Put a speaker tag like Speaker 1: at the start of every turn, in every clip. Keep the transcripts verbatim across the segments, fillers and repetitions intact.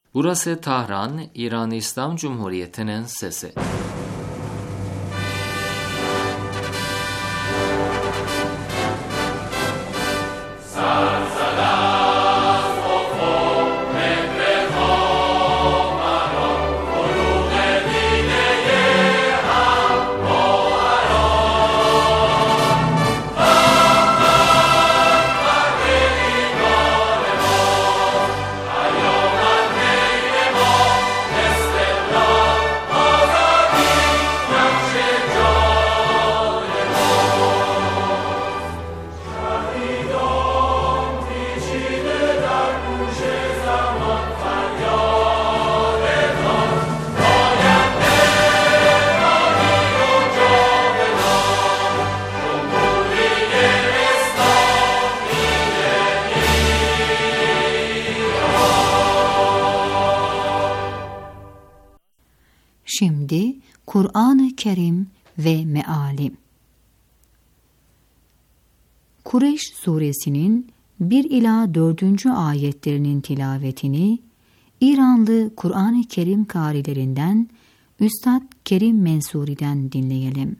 Speaker 1: Burası Tahran, İran İslam Cumhuriyeti'nin sesi.
Speaker 2: Şimdi Kur'an-ı Kerim ve Meali. Kureyş suresinin bir ila dördüncü ayetlerinin tilavetini İranlı Kur'an-ı Kerim kârilerinden Üstad Kerim Mensuri'den dinleyelim.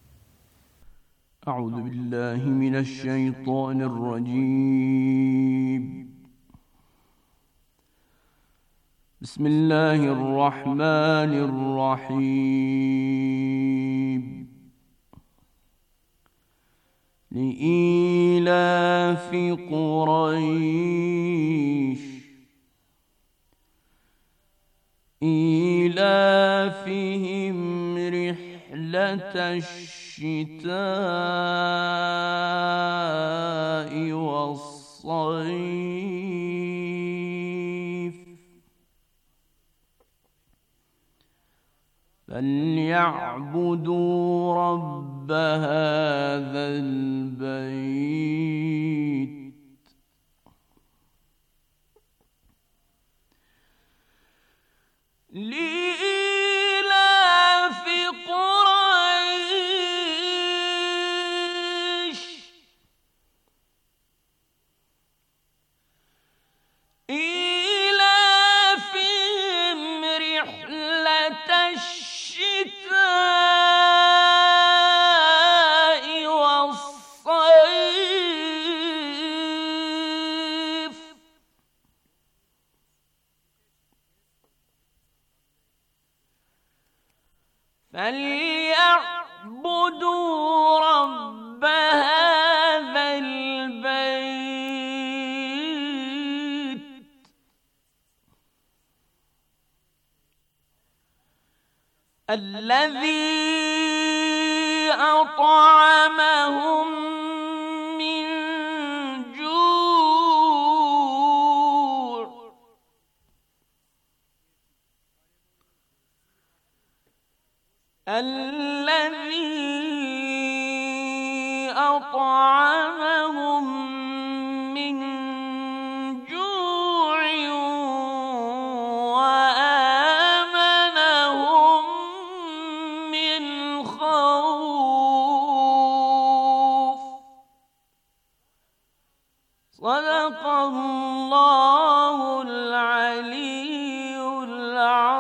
Speaker 3: Euzu billahi mineşşeytanirracim. Bismillahirrahmanirrahim. Li'ilafi Kureyş İlafihim rihleteşşitâ'i ve's-sayf فَلْيَعْبُدُوا رَبَّ هَذَا الْبَيْتِ لِإِيلَافِ قُرَيْشٍ إِيلَافِهِمْ رِحْلَةَ الشِّتَاءِ وَالصَّيْفِ فَلْيَعْبُدُوا رَبَّ هَذَا الْبَيْتِ الَّذِي أَطْعَمَهُم مِّن جُوعٍ الَّذِي أَطْعَمَهُم مِّن جُوعٍ وَآمَنَهُم مِّنْ خَوْفٍ. Sadakallahul aliyyul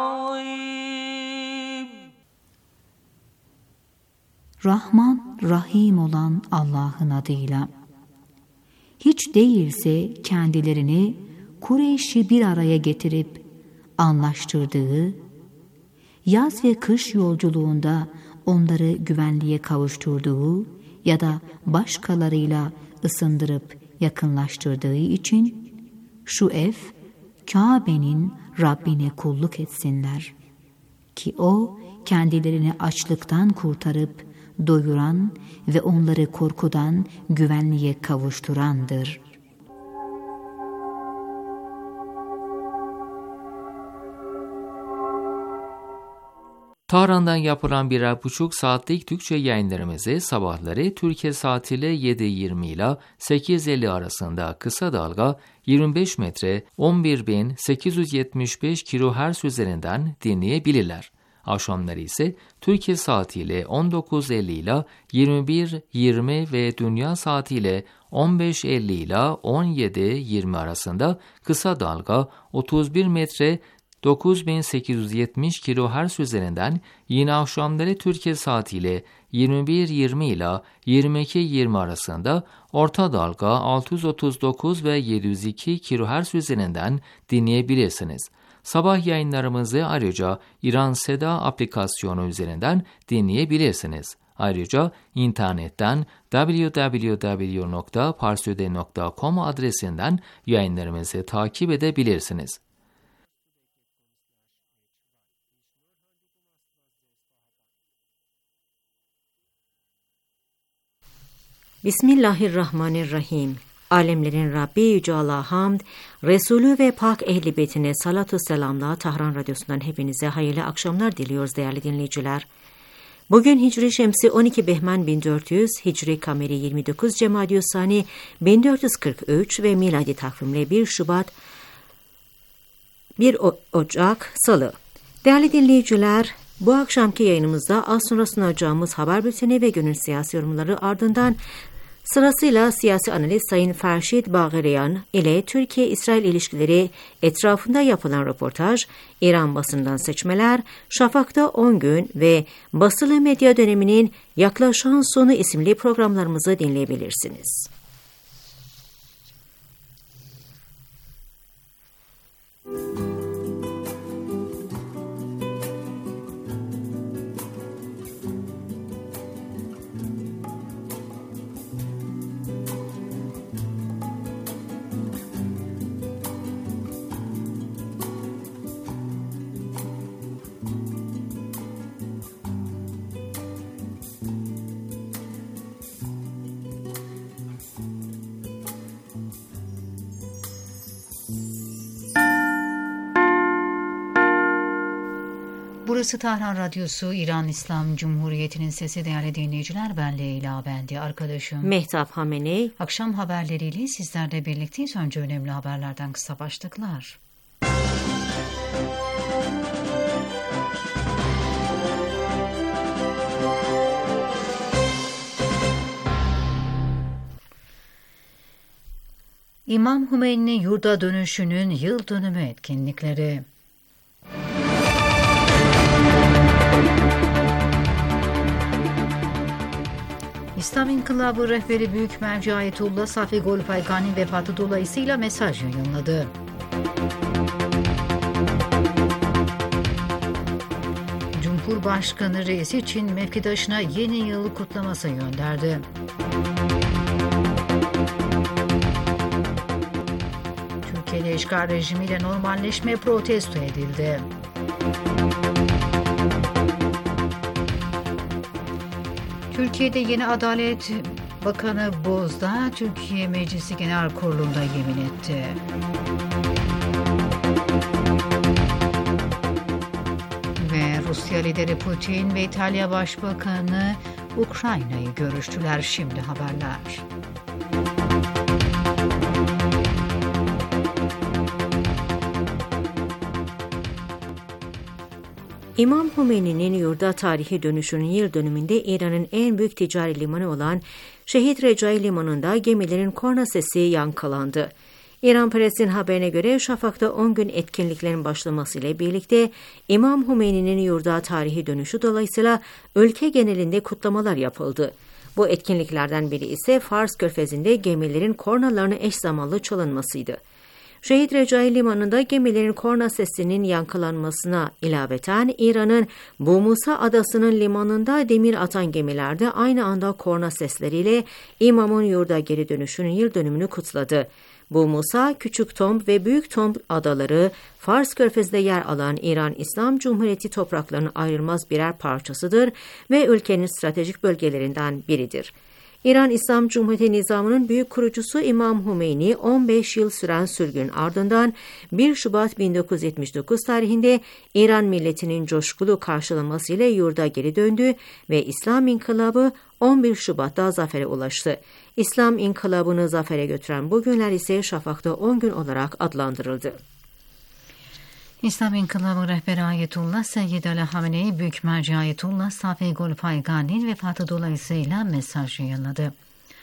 Speaker 3: azim.
Speaker 2: Rahman, Rahim olan Allah'ın adıyla. Hiç değilse kendilerini Kureyş'i bir araya getirip anlaştırdığı, yaz ve kış yolculuğunda onları güvenliğe kavuşturduğu ya da başkalarıyla ısındırıp yakınlaştırdığı için şu ev, Kabe'nin Rabbine kulluk etsinler. Ki O, kendilerini açlıktan kurtarıp doyuran ve onları korkudan güvenliğe kavuşturandır.
Speaker 1: Tahran'dan yapılan birer buçuk saatlik Türkçe yayınlarımızı sabahları Türkiye saatiyle yedi yirmi ile sekiz elli arasında kısa dalga yirmi beş metre on bir bin sekiz yüz yetmiş beş kilohertz üzerinden dinleyebilirler. Akşamları ise Türkiye saatiyle on dokuz elli ile yirmi bir yirmi ve dünya saatiyle on beş elli ile on yedi yirmi arasında kısa dalga otuz bir metre dokuz bin sekiz yüz yetmiş kilohertz üzerinden, yine akşamları Türkiye saatiyle yirmi bir yirmi ile yirmi iki yirmi arasında orta dalga altı yüz otuz dokuz ve yedi yüz iki kilohertz üzerinden dinleyebilirsiniz. Sabah yayınlarımızı ayrıca İran Seda aplikasyonu üzerinden dinleyebilirsiniz. Ayrıca internetten double-u double-u double-u nokta parsyöde nokta com adresinden yayınlarımızı takip edebilirsiniz.
Speaker 4: Bismillahirrahmanirrahim. Alemlerin Rabbi Yüce Allah'a hamd, Resulü ve Pak Ehl-i Beytine salatu selamla Tahran Radyosu'ndan hepinize hayırlı akşamlar diliyoruz değerli dinleyiciler. Bugün Hicri Şemsi on iki Behmen bin dört yüz, Hicri Kameri yirmi dokuz Cemadyüssani bin dört yüz kırk üç ve miladi takvimle bir Şubat bir Ocak Salı. Değerli dinleyiciler, bu akşamki yayınımızda az sonra sunacağımız haber bülteni ve günün siyasi yorumları ardından sırasıyla siyasi analist Sayın Ferşid Bağıryan ile Türkiye-İsrail ilişkileri etrafında yapılan röportaj, İran basından seçmeler, Şafak'ta on gün ve basılı medya döneminin yaklaşan sonu isimli programlarımızı dinleyebilirsiniz.
Speaker 2: Burası Tahran Radyosu, İran İslam Cumhuriyeti'nin sesi değerli dinleyiciler. Ben Leyla, ben de arkadaşım
Speaker 4: Mehtap Hameney.
Speaker 2: Akşam haberleriyle sizlerle birlikteyiz. Önce önemli haberlerden kısa başlıklar. İmam Hümeyni yurda dönüşünün yıl dönümü etkinlikleri. İslam İnkılabı rehberi Büyük Merci Ayetullah Safi Golpaygani vefatı dolayısıyla mesaj yayınladı. Cumhurbaşkanı reisi Çin mevkidaşına yeni yıl kutlaması gönderdi. Türkiye'de işgal rejimiyle normalleşme protesto edildi. Türkiye'de yeni Adalet Bakanı Bozdağ, Türkiye Meclisi Genel Kurulu'nda yemin etti. Ve Rusya lideri Putin ve İtalya Başbakanı Ukrayna'yı görüştüler. Şimdi haberler.
Speaker 4: İmam Hümeyni'nin yurda tarihi dönüşünün yıl dönümünde İran'ın en büyük ticari limanı olan Şehit Recai Limanı'nda gemilerin korna sesi yankılandı. İran Press'in haberine göre Şafak'ta on gün etkinliklerin başlamasıyla birlikte İmam Hümeyni'nin yurda tarihi dönüşü dolayısıyla ülke genelinde kutlamalar yapıldı. Bu etkinliklerden biri ise Fars Körfezi'nde gemilerin kornalarını eş zamanlı çalınmasıydı. Şehit Recai Limanı'nda gemilerin korna sesinin yankılanmasına ilaveten İran'ın Bu Musa Adası'nın limanında demir atan gemilerde aynı anda korna sesleriyle İmam'ın yurda geri dönüşünün yıl dönümünü kutladı. Bu Musa, Küçük Tomb ve Büyük Tomb adaları Fars Körfezi'nde yer alan İran İslam Cumhuriyeti topraklarının ayrılmaz birer parçasıdır ve ülkenin stratejik bölgelerinden biridir. İran İslam Cumhuriyeti nizamının büyük kurucusu İmam Hümeyni on beş yıl süren sürgün ardından bir Şubat bin dokuz yüz yetmiş dokuz tarihinde İran milletinin coşkulu karşılamasıyla yurda geri döndü ve İslam İnkılabı on bir Şubat'ta zafere ulaştı. İslam İnkılabı'nı zafere götüren bu günler ise Şafak'ta on gün olarak adlandırıldı.
Speaker 2: İslam İnkılabı rehberi Ayetullah Seyyid Ali Hamenei, Büyük Merci Ayetullah Safi Golpaygani vefatı dolayısıyla mesaj yayınladı.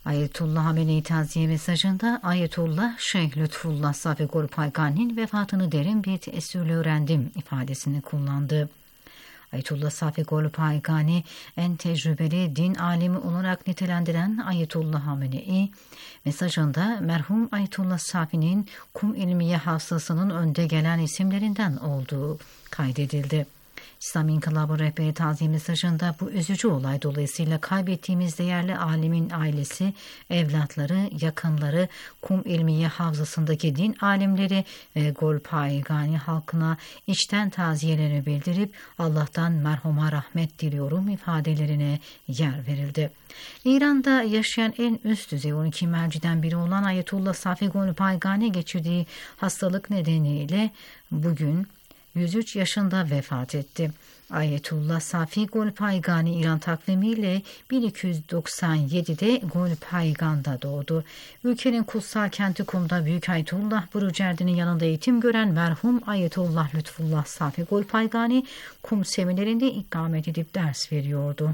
Speaker 2: Ayetullah Hamenei taziye mesajında Ayetullah Şeyh Lütfullah Safi Golpaygani'nin vefatını derin bir teessürle öğrendim ifadesini kullandı. Ayetullah Safi Golpaygani en tecrübeli din alimi olarak nitelendiren Ayetullah Hamenei mesajında merhum Ayetullah Safi'nin kum ilmiye hafızasının önde gelen isimlerinden olduğu kaydedildi. İslam İnkılabı Rehberi taziye mesajında bu üzücü olay dolayısıyla kaybettiğimiz değerli alimin ailesi, evlatları, yakınları, kum ilmiye havzasındaki din alimleri ve Golpaygani halkına içten taziyeleri bildirip Allah'tan merhuma rahmet diliyorum ifadelerine yer verildi. İran'da yaşayan en üst düzey on iki merciden biri olan Ayetullah Safi Golpaygani geçirdiği hastalık nedeniyle bugün yüz üç yaşında vefat etti. Ayetullah Safi Golpaygani İran takvimiyle bin iki yüz doksan yedide Golpaygan'da doğdu. Ülkenin kutsal kenti Kum'da Büyük Ayetullah Burucerdi'nin yanında eğitim gören merhum Ayetullah Lütfullah Safi Golpaygani Kum seminerinde ikamet edip ders veriyordu.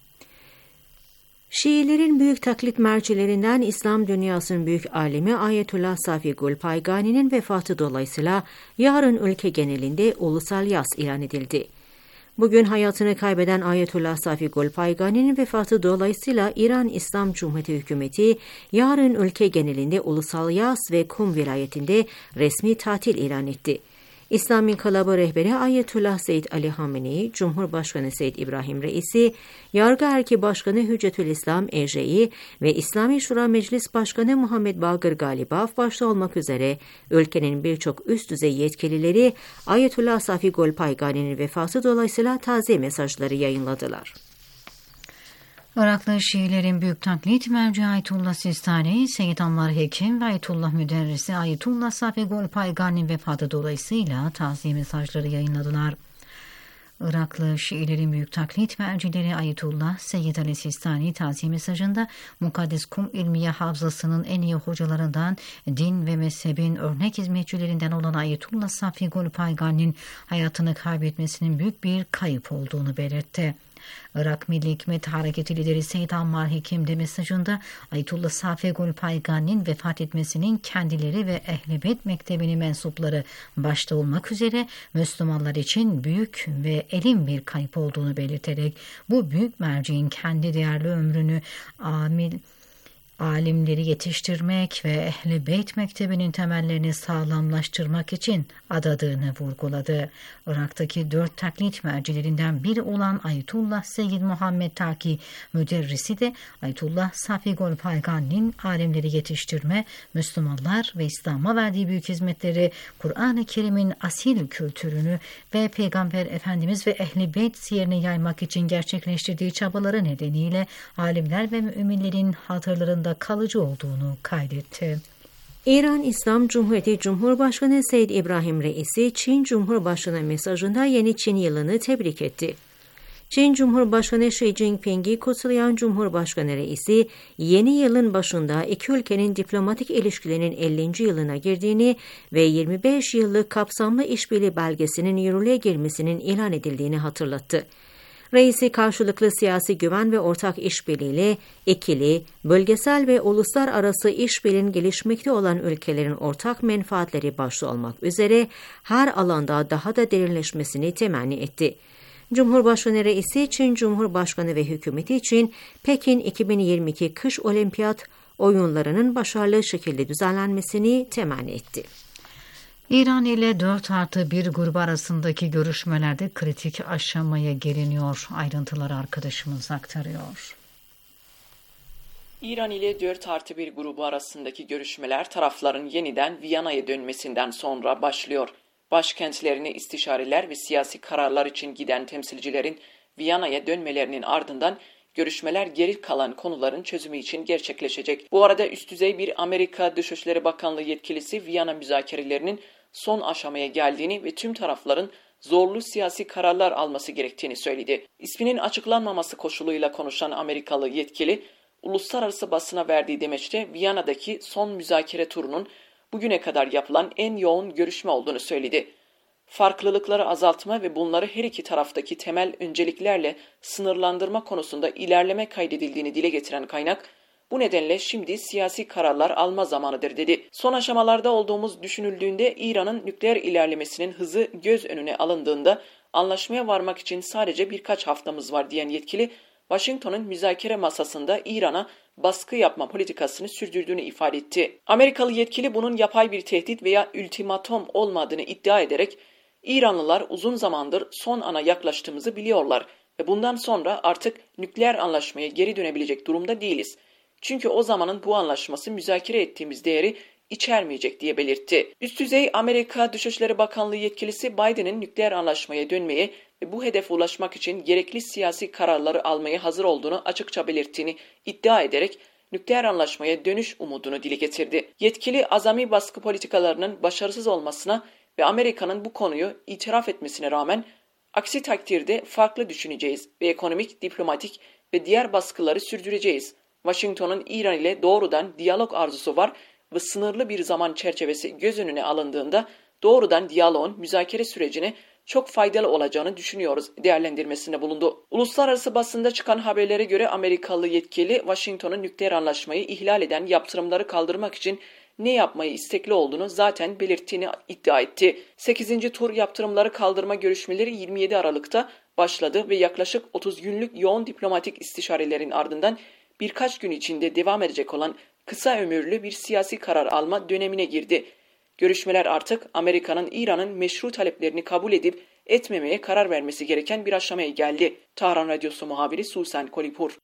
Speaker 4: Şiilerin büyük taklit mercilerinden İslam dünyasının büyük alimi Ayetullah Safi Golpaygani'nin vefatı dolayısıyla yarın ülke genelinde ulusal yas ilan edildi. Bugün hayatını kaybeden Ayetullah Safi Golpaygani'nin vefatı dolayısıyla İran İslam Cumhuriyeti Hükümeti yarın ülke genelinde ulusal yas ve Kum vilayetinde resmi tatil ilan etti. İslam İnkılabı Rehberi Ayetullah Seyyid Ali Hamenei, Cumhurbaşkanı Seyyid İbrahim Reisi, Yargı Erki Başkanı Hüccetülislam Ecei ve İslami Şura Meclis Başkanı Muhammed Bagır Galibaf başta olmak üzere ülkenin birçok üst düzey yetkilileri Ayetullah Safi Golpaygani'nin vefatı dolayısıyla taziye mesajları yayınladılar.
Speaker 2: Iraklı Şiilerin büyük taklit merci Ayetullah Sistani, Seyyid Ammar Hekim ve Ayetullah Müderrisi Ayetullah Safi Golpaygani vefatı dolayısıyla taziye mesajları yayınladılar. Iraklı Şiilerin büyük taklit mercileri Ayetullah Seyyid Ali Sistani taziye mesajında Mukaddes Kum İlmiye Havzası'nın en iyi hocalarından, din ve mezhebin örnek hizmetçilerinden olan Ayetullah Safi Golpaygani'nin hayatını kaybetmesinin büyük bir kayıp olduğunu belirtti. Irak Milli Hikmet Hareketi lideri Seyyid Ammar Hekim de mesajında Ayetullah Safi Golpaygani'nin vefat etmesinin kendileri ve Ehl-i Beyt Mektebi'nin mensupları başta olmak üzere Müslümanlar için büyük ve elin bir kayıp olduğunu belirterek bu büyük merciğin kendi değerli ömrünü amil alimleri yetiştirmek ve Ehl-i Beyt Mektebi'nin temellerini sağlamlaştırmak için adadığını vurguladı. Irak'taki dört taklit mercilerinden biri olan Ayetullah Seyyid Muhammed Taki Müderrisi de Ayetullah Safi Golpaygani'nin alimleri yetiştirme, Müslümanlar ve İslam'a verdiği büyük hizmetleri, Kur'an-ı Kerim'in asil kültürünü ve Peygamber Efendimiz ve Ehl-i Beyt siyerini yaymak için gerçekleştirdiği çabaları nedeniyle alimler ve müminlerin hatırlarında kalıcı olduğunu kaydetti.
Speaker 4: İran İslam Cumhuriyeti Cumhurbaşkanı Seyyid İbrahim Reisi, Çin Cumhurbaşkanı mesajında yeni Çin yılını tebrik etti. Çin Cumhurbaşkanı Xi Jinping'i kutlayan Cumhurbaşkanı Reisi, yeni yılın başında iki ülkenin diplomatik ilişkilerinin ellinci yılına girdiğini ve yirmi beş yıllık kapsamlı işbirliği belgesinin yürürlüğe girmesinin ilan edildiğini hatırlattı. Reisi karşılıklı siyasi güven ve ortak işbirliğiyle ikili, bölgesel ve uluslararası işbirliğinin gelişmekte olan ülkelerin ortak menfaatleri başta olmak üzere her alanda daha da derinleşmesini temenni etti. Cumhurbaşkanı Reisi, Çin Cumhurbaşkanı ve hükümeti için Pekin iki bin yirmi iki Kış Olimpiyat oyunlarının başarılı şekilde düzenlenmesini temenni etti.
Speaker 2: İran ile dört artı bir grubu arasındaki görüşmelerde kritik aşamaya geliniyor. Ayrıntıları arkadaşımız aktarıyor.
Speaker 5: İran ile dört artı bir grubu arasındaki görüşmeler tarafların yeniden Viyana'ya dönmesinden sonra başlıyor. Başkentlerine istişareler ve siyasi kararlar için giden temsilcilerin Viyana'ya dönmelerinin ardından görüşmeler geri kalan konuların çözümü için gerçekleşecek. Bu arada üst düzey bir Amerika Dışişleri Bakanlığı yetkilisi Viyana müzakerelerinin son aşamaya geldiğini ve tüm tarafların zorlu siyasi kararlar alması gerektiğini söyledi. İsminin açıklanmaması koşuluyla konuşan Amerikalı yetkili, uluslararası basına verdiği demeçte Viyana'daki son müzakere turunun bugüne kadar yapılan en yoğun görüşme olduğunu söyledi. Farklılıkları azaltma ve bunları her iki taraftaki temel önceliklerle sınırlandırma konusunda ilerleme kaydedildiğini dile getiren kaynak, Bu nedenle şimdi siyasi kararlar alma zamanıdır dedi. Son aşamalarda olduğumuz düşünüldüğünde İran'ın nükleer ilerlemesinin hızı göz önüne alındığında anlaşmaya varmak için sadece birkaç haftamız var diyen yetkili, Washington'un müzakere masasında İran'a baskı yapma politikasını sürdürdüğünü ifade etti. Amerikalı yetkili bunun yapay bir tehdit veya ultimatom olmadığını iddia ederek, İranlılar uzun zamandır son ana yaklaştığımızı biliyorlar ve bundan sonra artık nükleer anlaşmaya geri dönebilecek durumda değiliz. Çünkü o zamanın bu anlaşması müzakere ettiğimiz değeri içermeyecek diye belirtti. Üst düzey Amerika Dışişleri Bakanlığı yetkilisi Biden'in nükleer anlaşmaya dönmeye ve bu hedefe ulaşmak için gerekli siyasi kararları almaya hazır olduğunu açıkça belirttiğini iddia ederek nükleer anlaşmaya dönüş umudunu dile getirdi. Yetkili azami baskı politikalarının başarısız olmasına ve Amerika'nın bu konuyu itiraf etmesine rağmen aksi takdirde farklı düşüneceğiz ve ekonomik, diplomatik ve diğer baskıları sürdüreceğiz. Washington'un İran ile doğrudan diyalog arzusu var ve sınırlı bir zaman çerçevesi göz önüne alındığında doğrudan diyaloğun müzakere sürecine çok faydalı olacağını düşünüyoruz değerlendirmesinde bulundu. Uluslararası basında çıkan haberlere göre Amerikalı yetkili Washington'un nükleer anlaşmayı ihlal eden yaptırımları kaldırmak için ne yapmayı istekli olduğunu zaten belirttiğini iddia etti. sekizinci tur yaptırımları kaldırma görüşmeleri yirmi yedi Aralık'ta başladı ve yaklaşık otuz günlük yoğun diplomatik istişarelerin ardından birkaç gün içinde devam edecek olan kısa ömürlü bir siyasi karar alma dönemine girdi. Görüşmeler artık Amerika'nın İran'ın meşru taleplerini kabul edip etmemeye karar vermesi gereken bir aşamaya geldi. Tahran Radyosu muhabiri Susan Kolipur.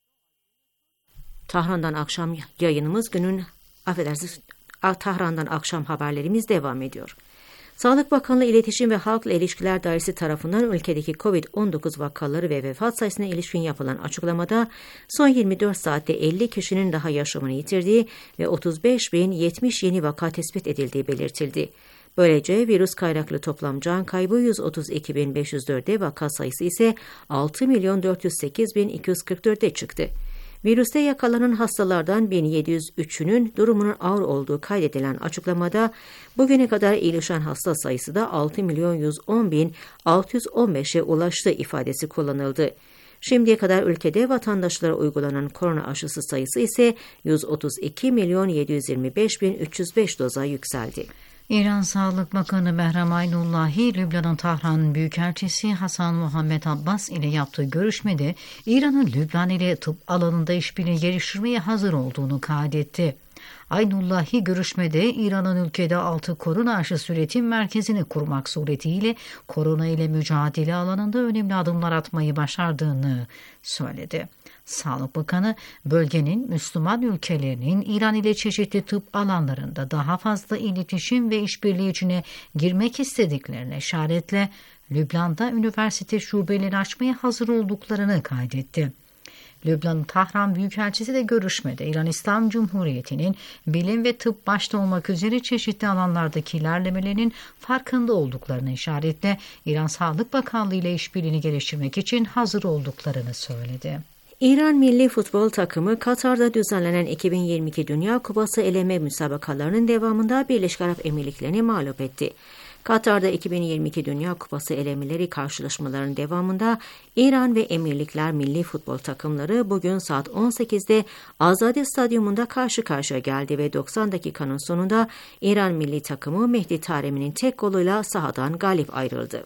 Speaker 4: Tahran'dan akşam yayınımız günün, affedersiniz, Tahran'dan akşam haberlerimiz devam ediyor. Sağlık Bakanlığı İletişim ve Halkla İlişkiler Dairesi tarafından ülkedeki kovid on dokuz vakaları ve vefat sayısına ilişkin yapılan açıklamada son yirmi dört saatte elli kişinin daha yaşamını yitirdiği ve otuz beş bin yetmiş yeni vaka tespit edildiği belirtildi. Böylece virüs kaynaklı toplam can kaybı yüz otuz iki bin beş yüz dörde, vaka sayısı ise altı milyon dört yüz sekiz bin iki yüz kırk dörde çıktı. Virüste yakalanan hastalardan bin yedi yüz üçünün durumunun ağır olduğu kaydedilen açıklamada bugüne kadar iyileşen hasta sayısı da altı milyon yüz on bin altı yüz on beşe ulaştı ifadesi kullanıldı. Şimdiye kadar ülkede vatandaşlara uygulanan korona aşısı sayısı ise yüz otuz iki milyon yedi yüz yirmi beş bin üç yüz beş doza yükseldi.
Speaker 2: İran Sağlık Bakanı Behram Aynullahi, Lübnan'ın Tahran Büyükelçisi Hasan Muhammed Abbas ile yaptığı görüşmede İran'ın Lübnan ile tıp alanında işbirliği geliştirmeye hazır olduğunu kaydetti. Aynullahi görüşmede İran'ın ülkede altı korona aşısı üretim merkezini kurmak suretiyle korona ile mücadele alanında önemli adımlar atmayı başardığını söyledi. Sağlık Bakanı, bölgenin Müslüman ülkelerinin İran ile çeşitli tıp alanlarında daha fazla iletişim ve işbirliği içine girmek istediklerine işaretle Lübnan'da üniversite şubeleri açmaya hazır olduklarını kaydetti. Lübnan'ın Tahran Büyükelçisi de görüşmede İran İslam Cumhuriyeti'nin bilim ve tıp başta olmak üzere çeşitli alanlardaki ilerlemelerinin farkında olduklarını işaretle İran Sağlık Bakanlığı ile işbirliğini geliştirmek için hazır olduklarını söyledi.
Speaker 4: İran milli futbol takımı Katar'da düzenlenen iki bin yirmi iki Dünya Kupası eleme müsabakalarının devamında Birleşik Arap Emirlikleri'ni mağlup etti. Katar'da iki bin yirmi iki Dünya Kupası elemeleri karşılaşmalarının devamında İran ve Emirlikler milli futbol takımları bugün saat on sekizde Azadi Stadyumunda karşı karşıya geldi ve doksan dakikanın sonunda İran milli takımı Mehdi Taremi'nin tek goluyla sahadan galip ayrıldı.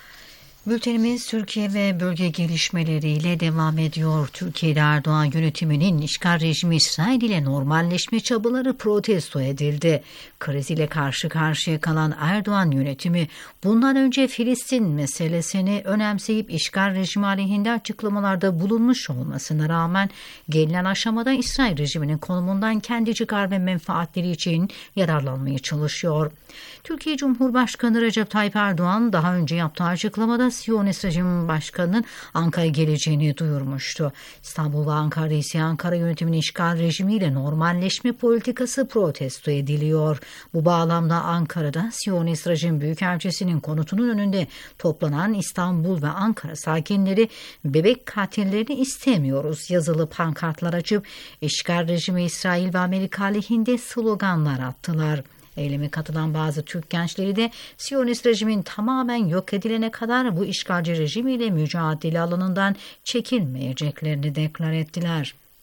Speaker 2: Bültenimiz Türkiye ve bölge gelişmeleriyle devam ediyor. Türkiye'de Erdoğan yönetiminin işgal rejimi İsrail ile normalleşme çabaları protesto edildi. Kriz ile karşı karşıya kalan Erdoğan yönetimi bundan önce Filistin meselesini önemseyip işgal rejimi aleyhinde açıklamalarda bulunmuş olmasına rağmen gelinen aşamada İsrail rejiminin konumundan kendi çıkar ve menfaatleri için yararlanmaya çalışıyor. Türkiye Cumhurbaşkanı Recep Tayyip Erdoğan daha önce yaptığı açıklamada Siyonist rejim başkanının Ankara'ya geleceğini duyurmuştu. İstanbul ve Ankara'da ise Ankara yönetiminin işgal rejimiyle normalleşme politikası protesto ediliyor. Bu bağlamda Ankara'da Siyonist rejim büyükelçisinin konutunun önünde toplanan İstanbul ve Ankara sakinleri bebek katillerini istemiyoruz yazılı pankartlar açıp işgal rejimi İsrail ve Amerika aleyhinde sloganlar attılar. Eyleme katılan bazı Türk gençleri de Siyonist rejimin tamamen yok edilene kadar bu işgalci rejimiyle mücadele alanından çekilmeyeceklerini deklar ettiler.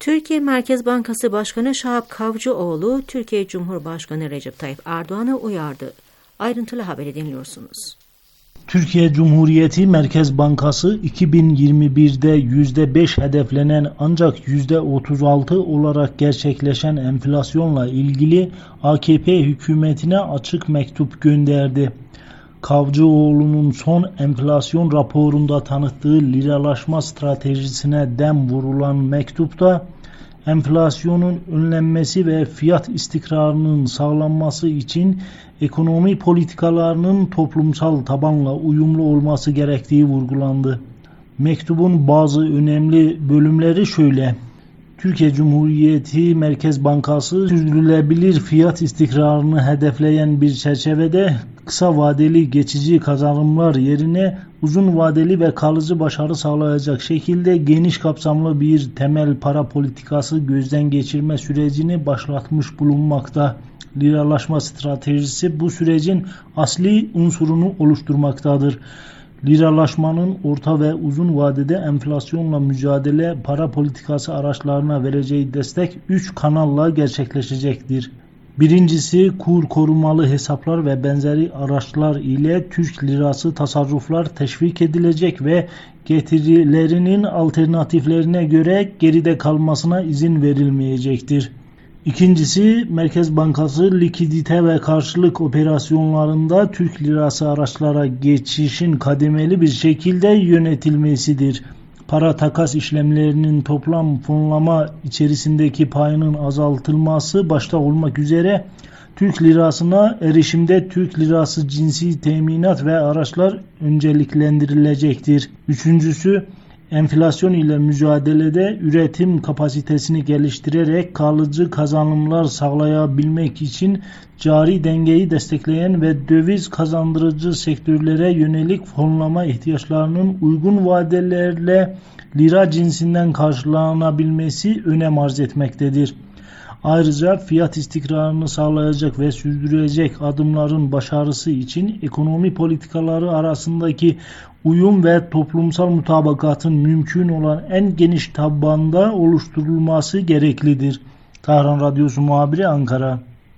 Speaker 4: Türkiye Merkez Bankası Başkanı Şahap Kavcıoğlu, Türkiye Cumhurbaşkanı Recep Tayyip Erdoğan'ı uyardı. Ayrıntılı haberi dinliyorsunuz.
Speaker 6: Türkiye Cumhuriyeti Merkez Bankası iki bin yirmi birde yüzde beş hedeflenen ancak yüzde otuz altı olarak gerçekleşen enflasyonla ilgili A K P hükümetine açık mektup gönderdi. Kavcıoğlu'nun son enflasyon raporunda tanıttığı liralaşma stratejisine dem vurulan mektupta enflasyonun önlenmesi ve fiyat istikrarının sağlanması için ekonomi politikalarının toplumsal tabanla uyumlu olması gerektiği vurgulandı. Mektubun bazı önemli bölümleri şöyle: Türkiye Cumhuriyeti Merkez Bankası sürdürülebilir fiyat istikrarını hedefleyen bir çerçevede kısa vadeli geçici kazanımlar yerine uzun vadeli ve kalıcı başarı sağlayacak şekilde geniş kapsamlı bir temel para politikası gözden geçirme sürecini başlatmış bulunmakta. Liralaşma stratejisi bu sürecin asli unsurunu oluşturmaktadır. Liralaşmanın orta ve uzun vadede enflasyonla mücadele para politikası araçlarına vereceği destek üç kanalla gerçekleşecektir. Birincisi, kur korumalı hesaplar ve benzeri araçlar ile Türk lirası tasarruflar teşvik edilecek ve getirilerinin alternatiflerine göre geride kalmasına izin verilmeyecektir. İkincisi, Merkez Bankası likidite ve karşılık operasyonlarında Türk lirası araçlara geçişin kademeli bir şekilde yönetilmesidir. Para takas işlemlerinin toplam fonlama içerisindeki payının azaltılması başta olmak üzere Türk lirasına erişimde Türk lirası cinsi teminat ve araçlar önceliklendirilecektir. Üçüncüsü, enflasyon ile mücadelede üretim kapasitesini geliştirerek kalıcı kazanımlar sağlayabilmek için cari dengeyi destekleyen ve döviz kazandırıcı sektörlere yönelik fonlama ihtiyaçlarının uygun vadelerle lira cinsinden karşılanabilmesi önem arz etmektedir. Ayrıca fiyat istikrarını sağlayacak ve sürdürecek adımların başarısı için ekonomi politikaları arasındaki uyum ve toplumsal mutabakatın mümkün olan en geniş tabanda oluşturulması gereklidir. Tahran Radyosu muhabiri, Ankara.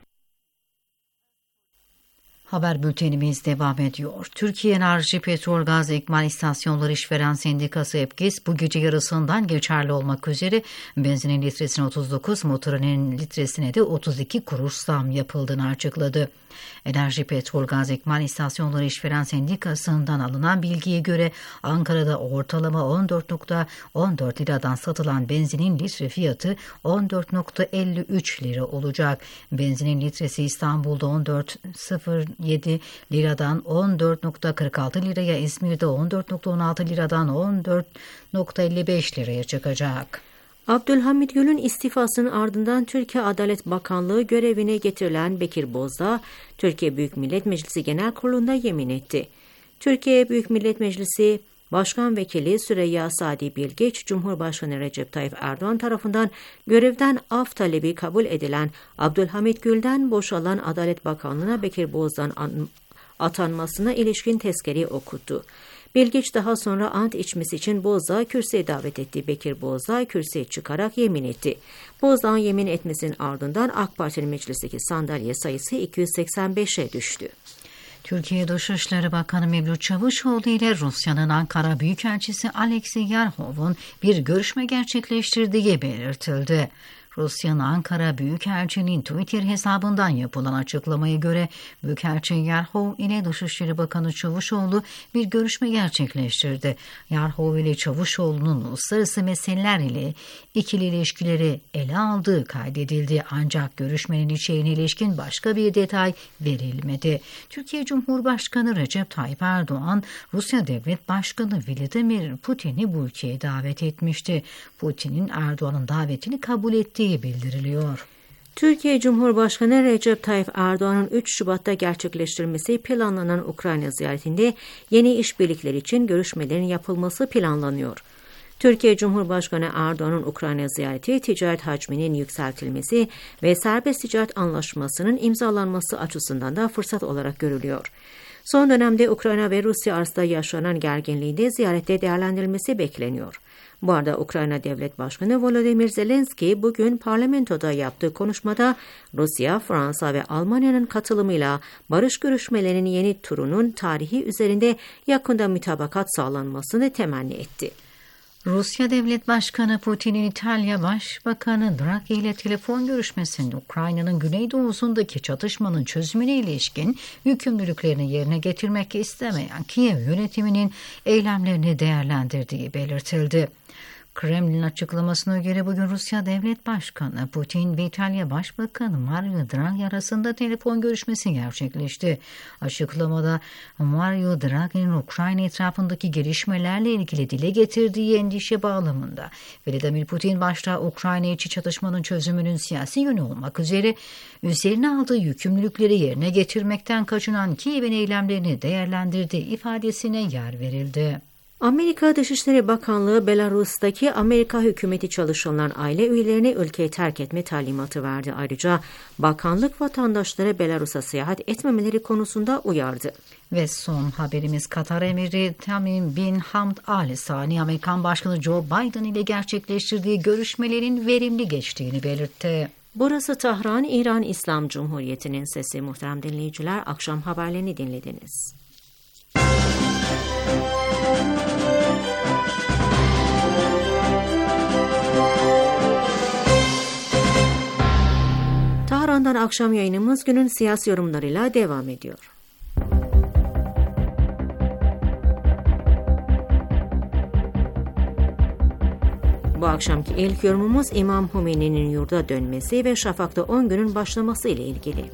Speaker 2: Haber bültenimiz devam ediyor. Türkiye Enerji Petrol Gaz İkmal İstasyonları İşveren Sendikası EPGİS bu gece yarısından geçerli olmak üzere benzinin litresine otuz dokuz, motorinin litresine de otuz iki kuruş zam yapıldığını açıkladı. Enerji Petrol Gaz İkmal İstasyonları İşveren Sendikası'ndan alınan bilgiye göre Ankara'da ortalama on dört nokta on dört liradan satılan benzinin litre fiyatı on dört nokta elli üç lira olacak. Benzinin litresi İstanbul'da on dört nokta sıfır yedi liradan on dört nokta kırk altı liraya, İzmir'de on dört nokta on altı liradan on dört nokta elli beş liraya çıkacak.
Speaker 4: Abdülhamit Gül'ün istifasının ardından Türkiye Adalet Bakanlığı görevine getirilen Bekir Bozdağ, Türkiye Büyük Millet Meclisi Genel Kurulu'nda yemin etti. Türkiye Büyük Millet Meclisi Başkan Vekili Süreyya Sadi Bilgiç, Cumhurbaşkanı Recep Tayyip Erdoğan tarafından görevden af talebi kabul edilen Abdülhamit Gül'den boşalan Adalet Bakanlığı'na Bekir Bozdağ'ın atanmasına ilişkin tezkereyi okuttu. Bilgiç daha sonra ant içmesi için Bozdağ'ı kürsüye davet etti. Bekir Bozdağ kürsüye çıkarak yemin etti. Bozdağ'ın yemin etmesinin ardından AK Parti'nin meclisteki sandalye sayısı iki yüz seksen beşe düştü.
Speaker 2: Türkiye Dışişleri Bakanı Mevlüt Çavuşoğlu ile Rusya'nın Ankara Büyükelçisi Alexey Yarhov'un bir görüşme gerçekleştirdiği belirtildi. Rusya'nın Ankara Büyükelçiliğinin Twitter hesabından yapılan açıklamaya göre Büyükelçi Yarhov ile Dışişleri Bakanı Çavuşoğlu bir görüşme gerçekleştirdi. Yarhov ile Çavuşoğlu'nun uluslararası meseleler ile ikili ilişkileri ele aldığı kaydedildi. Ancak görüşmenin içeriğine ilişkin başka bir detay verilmedi. Türkiye Cumhurbaşkanı Recep Tayyip Erdoğan, Rusya Devlet Başkanı Vladimir Putin'i bu ülkeye davet etmişti. Putin'in Erdoğan'ın davetini kabul ettiği bildiriliyor.
Speaker 4: Türkiye Cumhurbaşkanı Recep Tayyip Erdoğan'ın üç Şubat'ta gerçekleştirmesi planlanan Ukrayna ziyaretinde yeni işbirlikleri için görüşmelerin yapılması planlanıyor. Türkiye Cumhurbaşkanı Erdoğan'ın Ukrayna ziyareti, ticaret hacminin yükseltilmesi ve serbest ticaret anlaşmasının imzalanması açısından da fırsat olarak görülüyor. Son dönemde Ukrayna ve Rusya arasında yaşanan gerginliğin de ziyarette değerlendirilmesi bekleniyor. Bu arada Ukrayna Devlet Başkanı Volodymyr Zelenski bugün parlamentoda yaptığı konuşmada Rusya, Fransa ve Almanya'nın katılımıyla barış görüşmelerinin yeni turunun tarihi üzerinde yakında mütabakat sağlanmasını temenni etti.
Speaker 2: Rusya Devlet Başkanı Putin'in İtalya Başbakanı Draghi ile telefon görüşmesinde Ukrayna'nın güneydoğusundaki çatışmanın çözümüne ilişkin yükümlülüklerini yerine getirmek istemeyen Kiev yönetiminin eylemlerini değerlendirdiği belirtildi. Kremlin açıklamasına göre bugün Rusya Devlet Başkanı Putin ve İtalya Başbakanı Mario Draghi arasında telefon görüşmesi gerçekleşti. Açıklamada Mario Draghi'nin Ukrayna etrafındaki gelişmelerle ilgili dile getirdiği endişe bağlamında Vladimir Putin başta Ukrayna içi çatışmanın çözümünün siyasi yönü olmak üzere üzerine aldığı yükümlülükleri yerine getirmekten kaçınan Kiev'in eylemlerini değerlendirdiği ifadesine yer verildi.
Speaker 4: Amerika Dışişleri Bakanlığı Belarus'taki Amerika hükümeti çalışanların aile üyelerine ülkeyi terk etme talimatı verdi. Ayrıca bakanlık vatandaşlara Belarus'a seyahat etmemeleri konusunda uyardı.
Speaker 2: Ve son haberimiz Katar Emiri Tamim bin Hamd Al Thani Amerikan Başkanı Joe Biden ile gerçekleştirdiği görüşmelerin verimli geçtiğini belirtti.
Speaker 4: Burası Tahran, İran İslam Cumhuriyeti'nin sesi. Muhterem dinleyiciler, akşam haberlerini dinlediniz. Tahran'dan akşam yayınımız günün siyasi yorumlarıyla devam ediyor. Bu akşamki ilk yorumumuz İmam Hümeyni'nin yurda dönmesi ve Şafak'ta on günün başlaması ile ilgili.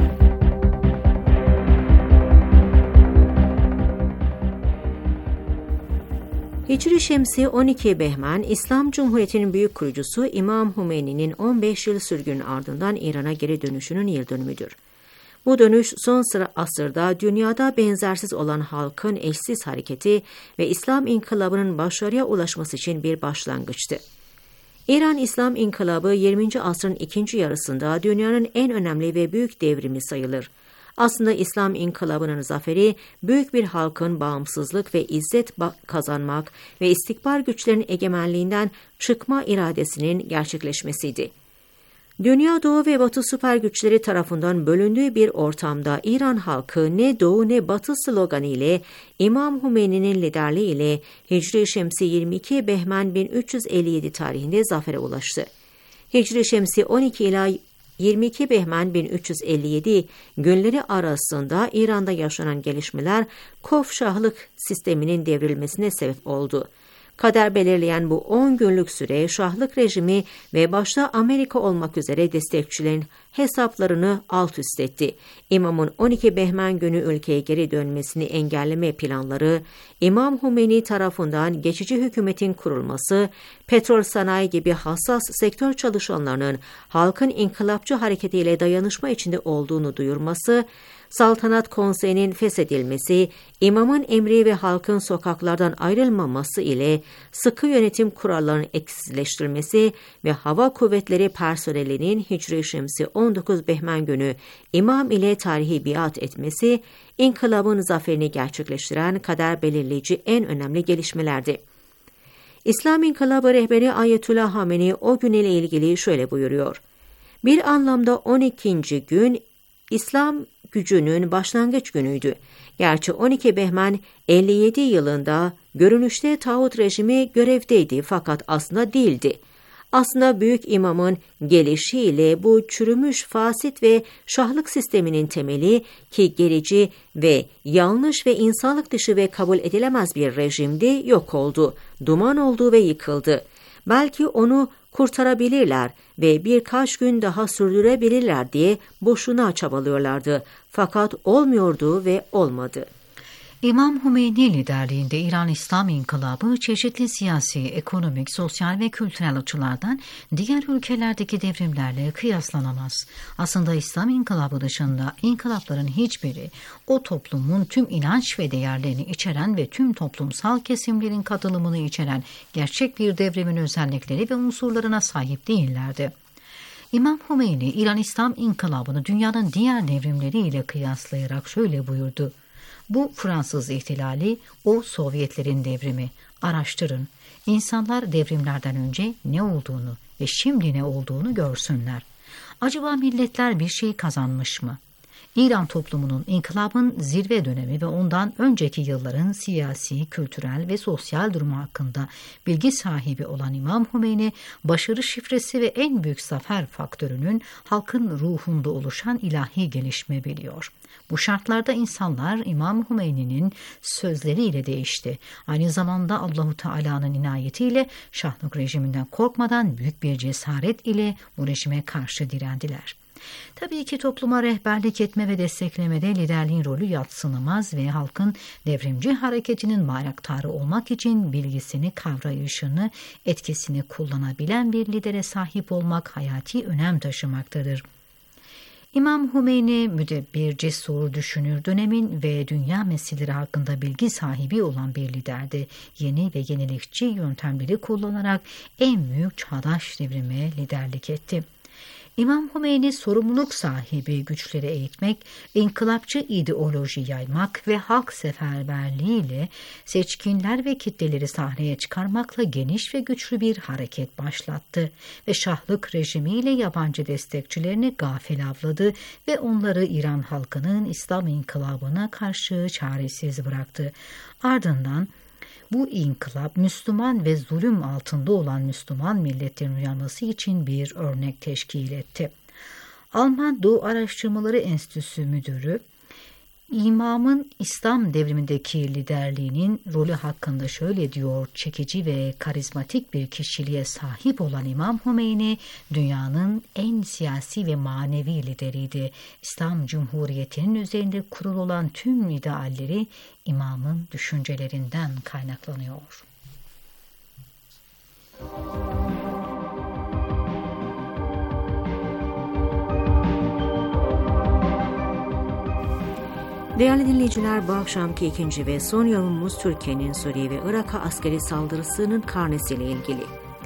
Speaker 4: Hicri Şemsi on iki Behmen, İslam Cumhuriyeti'nin büyük kurucusu İmam Hümeyni'nin on beş yıl sürgünün ardından İran'a geri dönüşünün yıl dönümüdür. Bu dönüş son sıra asırda dünyada benzersiz olan halkın eşsiz hareketi ve İslam inkılabının başarıya ulaşması için bir başlangıçtı. İran İslam İnkılabı yirminci asrın ikinci yarısında dünyanın en önemli ve büyük devrimi sayılır. Aslında İslam İnkılabı'nın zaferi büyük bir halkın bağımsızlık ve izzet kazanmak ve istikbar güçlerinin egemenliğinden çıkma iradesinin gerçekleşmesiydi. Dünya Doğu ve Batı süper güçleri tarafından bölündüğü bir ortamda İran halkı ne Doğu ne Batı sloganı ile İmam Hümeyni'nin liderliği ile Hicri Şemsi yirmi iki Behmen bin üç yüz elli yedi tarihinde zafere ulaştı. Hicri Şemsi on iki ila yirmi iki Behmen bin üç yüz elli yedi günleri arasında İran'da yaşanan gelişmeler Kofşahlık sisteminin devrilmesine sebep oldu. Kader belirleyen bu on günlük süre şahlık rejimi ve başta Amerika olmak üzere destekçilerin hesaplarını alt üst etti. İmamın on iki Behmen günü ülkeye geri dönmesini engelleme planları, İmam Hümeyni tarafından geçici hükümetin kurulması, petrol sanayi gibi hassas sektör çalışanlarının halkın inkılapçı hareketiyle dayanışma içinde olduğunu duyurması, Saltanat Konseyi'nin feshedilmesi, imamın emri ve halkın sokaklardan ayrılmaması ile sıkı yönetim kurallarının etkisizleştirilmesi ve hava kuvvetleri personelinin Hicri Şemsi on dokuz Behmen günü imam ile tarihi biat etmesi, inkılabın zaferini gerçekleştiren kader belirleyici en önemli gelişmelerdi. İslam İnkılabı rehberi Ayetullah Hamenei o gün ile ilgili şöyle buyuruyor. Bir anlamda on ikinci gün İslam gücünün başlangıç günüydü. Gerçi on iki Behmen elli yedi yılında görünüşte tağut rejimi görevdeydi fakat aslında değildi. Aslında büyük imamın gelişiyle bu çürümüş fasit ve şahlık sisteminin temeli ki gerici ve yanlış ve insanlık dışı ve kabul edilemez bir rejimdi yok oldu, duman oldu ve yıkıldı. Belki onu kurtarabilirler ve birkaç gün daha sürdürebilirler diye boşuna çabalıyorlardı. Fakat olmuyordu ve olmadı.
Speaker 2: İmam Hümeyni liderliğinde İran İslam İnkılabı çeşitli siyasi, ekonomik, sosyal ve kültürel açılardan diğer ülkelerdeki devrimlerle kıyaslanamaz. Aslında İslam İnkılabı dışında inkılapların hiçbiri o toplumun tüm inanç ve değerlerini içeren ve tüm toplumsal kesimlerin katılımını içeren gerçek bir devrimin özellikleri ve unsurlarına sahip değillerdi. İmam Hümeyni, İran İslam İnkılabı'nı dünyanın diğer devrimleriyle kıyaslayarak şöyle buyurdu. Bu Fransız ihtilali, o Sovyetlerin devrimi. Araştırın. İnsanlar devrimlerden önce ne olduğunu ve şimdi ne olduğunu görsünler. Acaba milletler bir şey kazanmış mı? İran toplumunun inkılabın zirve dönemi ve ondan önceki yılların siyasi, kültürel ve sosyal durumu hakkında bilgi sahibi olan İmam Hümeyni, başarı şifresi ve en büyük zafer faktörünün halkın ruhunda oluşan ilahi gelişme biliyor. Bu şartlarda insanlar İmam Hümeyni'nin sözleriyle değişti. Aynı zamanda Allahu Teala'nın inayetiyle Şahlık rejiminden korkmadan büyük bir cesaret ile bu rejime karşı direndiler. Tabii ki topluma rehberlik etme ve desteklemede liderliğin rolü yadsınamaz ve halkın devrimci hareketinin bayraktarı olmak için bilgisini, kavrayışını, etkisini kullanabilen bir lidere sahip olmak hayati önem taşımaktadır. İmam Hümeyni müdebbir, cesur, düşünür, dönemin ve dünya meseleleri hakkında bilgi sahibi olan bir liderdi. Yeni ve yenilikçi yöntemleri kullanarak en büyük çağdaş devrime liderlik etti. İmam Hümeyni sorumluluk sahibi güçleri eğitmek, inkılapçı ideoloji yaymak ve halk seferberliğiyle seçkinler ve kitleleri sahneye çıkarmakla geniş ve güçlü bir hareket başlattı ve Şahlık rejimiyle yabancı destekçilerini gafil avladı ve onları İran halkının İslam inkılabına karşı çaresiz bıraktı. Ardından bu inkılap Müslüman ve zulüm altında olan Müslüman milletlerin uyanması için bir örnek teşkil etti. Alman Doğu Araştırmaları Enstitüsü Müdürü, İmamın İslam devrimindeki liderliğinin rolü hakkında şöyle diyor: çekici ve karizmatik bir kişiliğe sahip olan İmam Hümeyni, dünyanın en siyasi ve manevi lideriydi. İslam Cumhuriyeti'nin üzerinde kurulu olan tüm idealleri İmamın düşüncelerinden kaynaklanıyor.
Speaker 4: Değerli dinleyiciler, bu akşamki ikinci ve son yorumumuz Türkiye'nin Suriye ve Irak'a askeri saldırısının karnesiyle ilgili.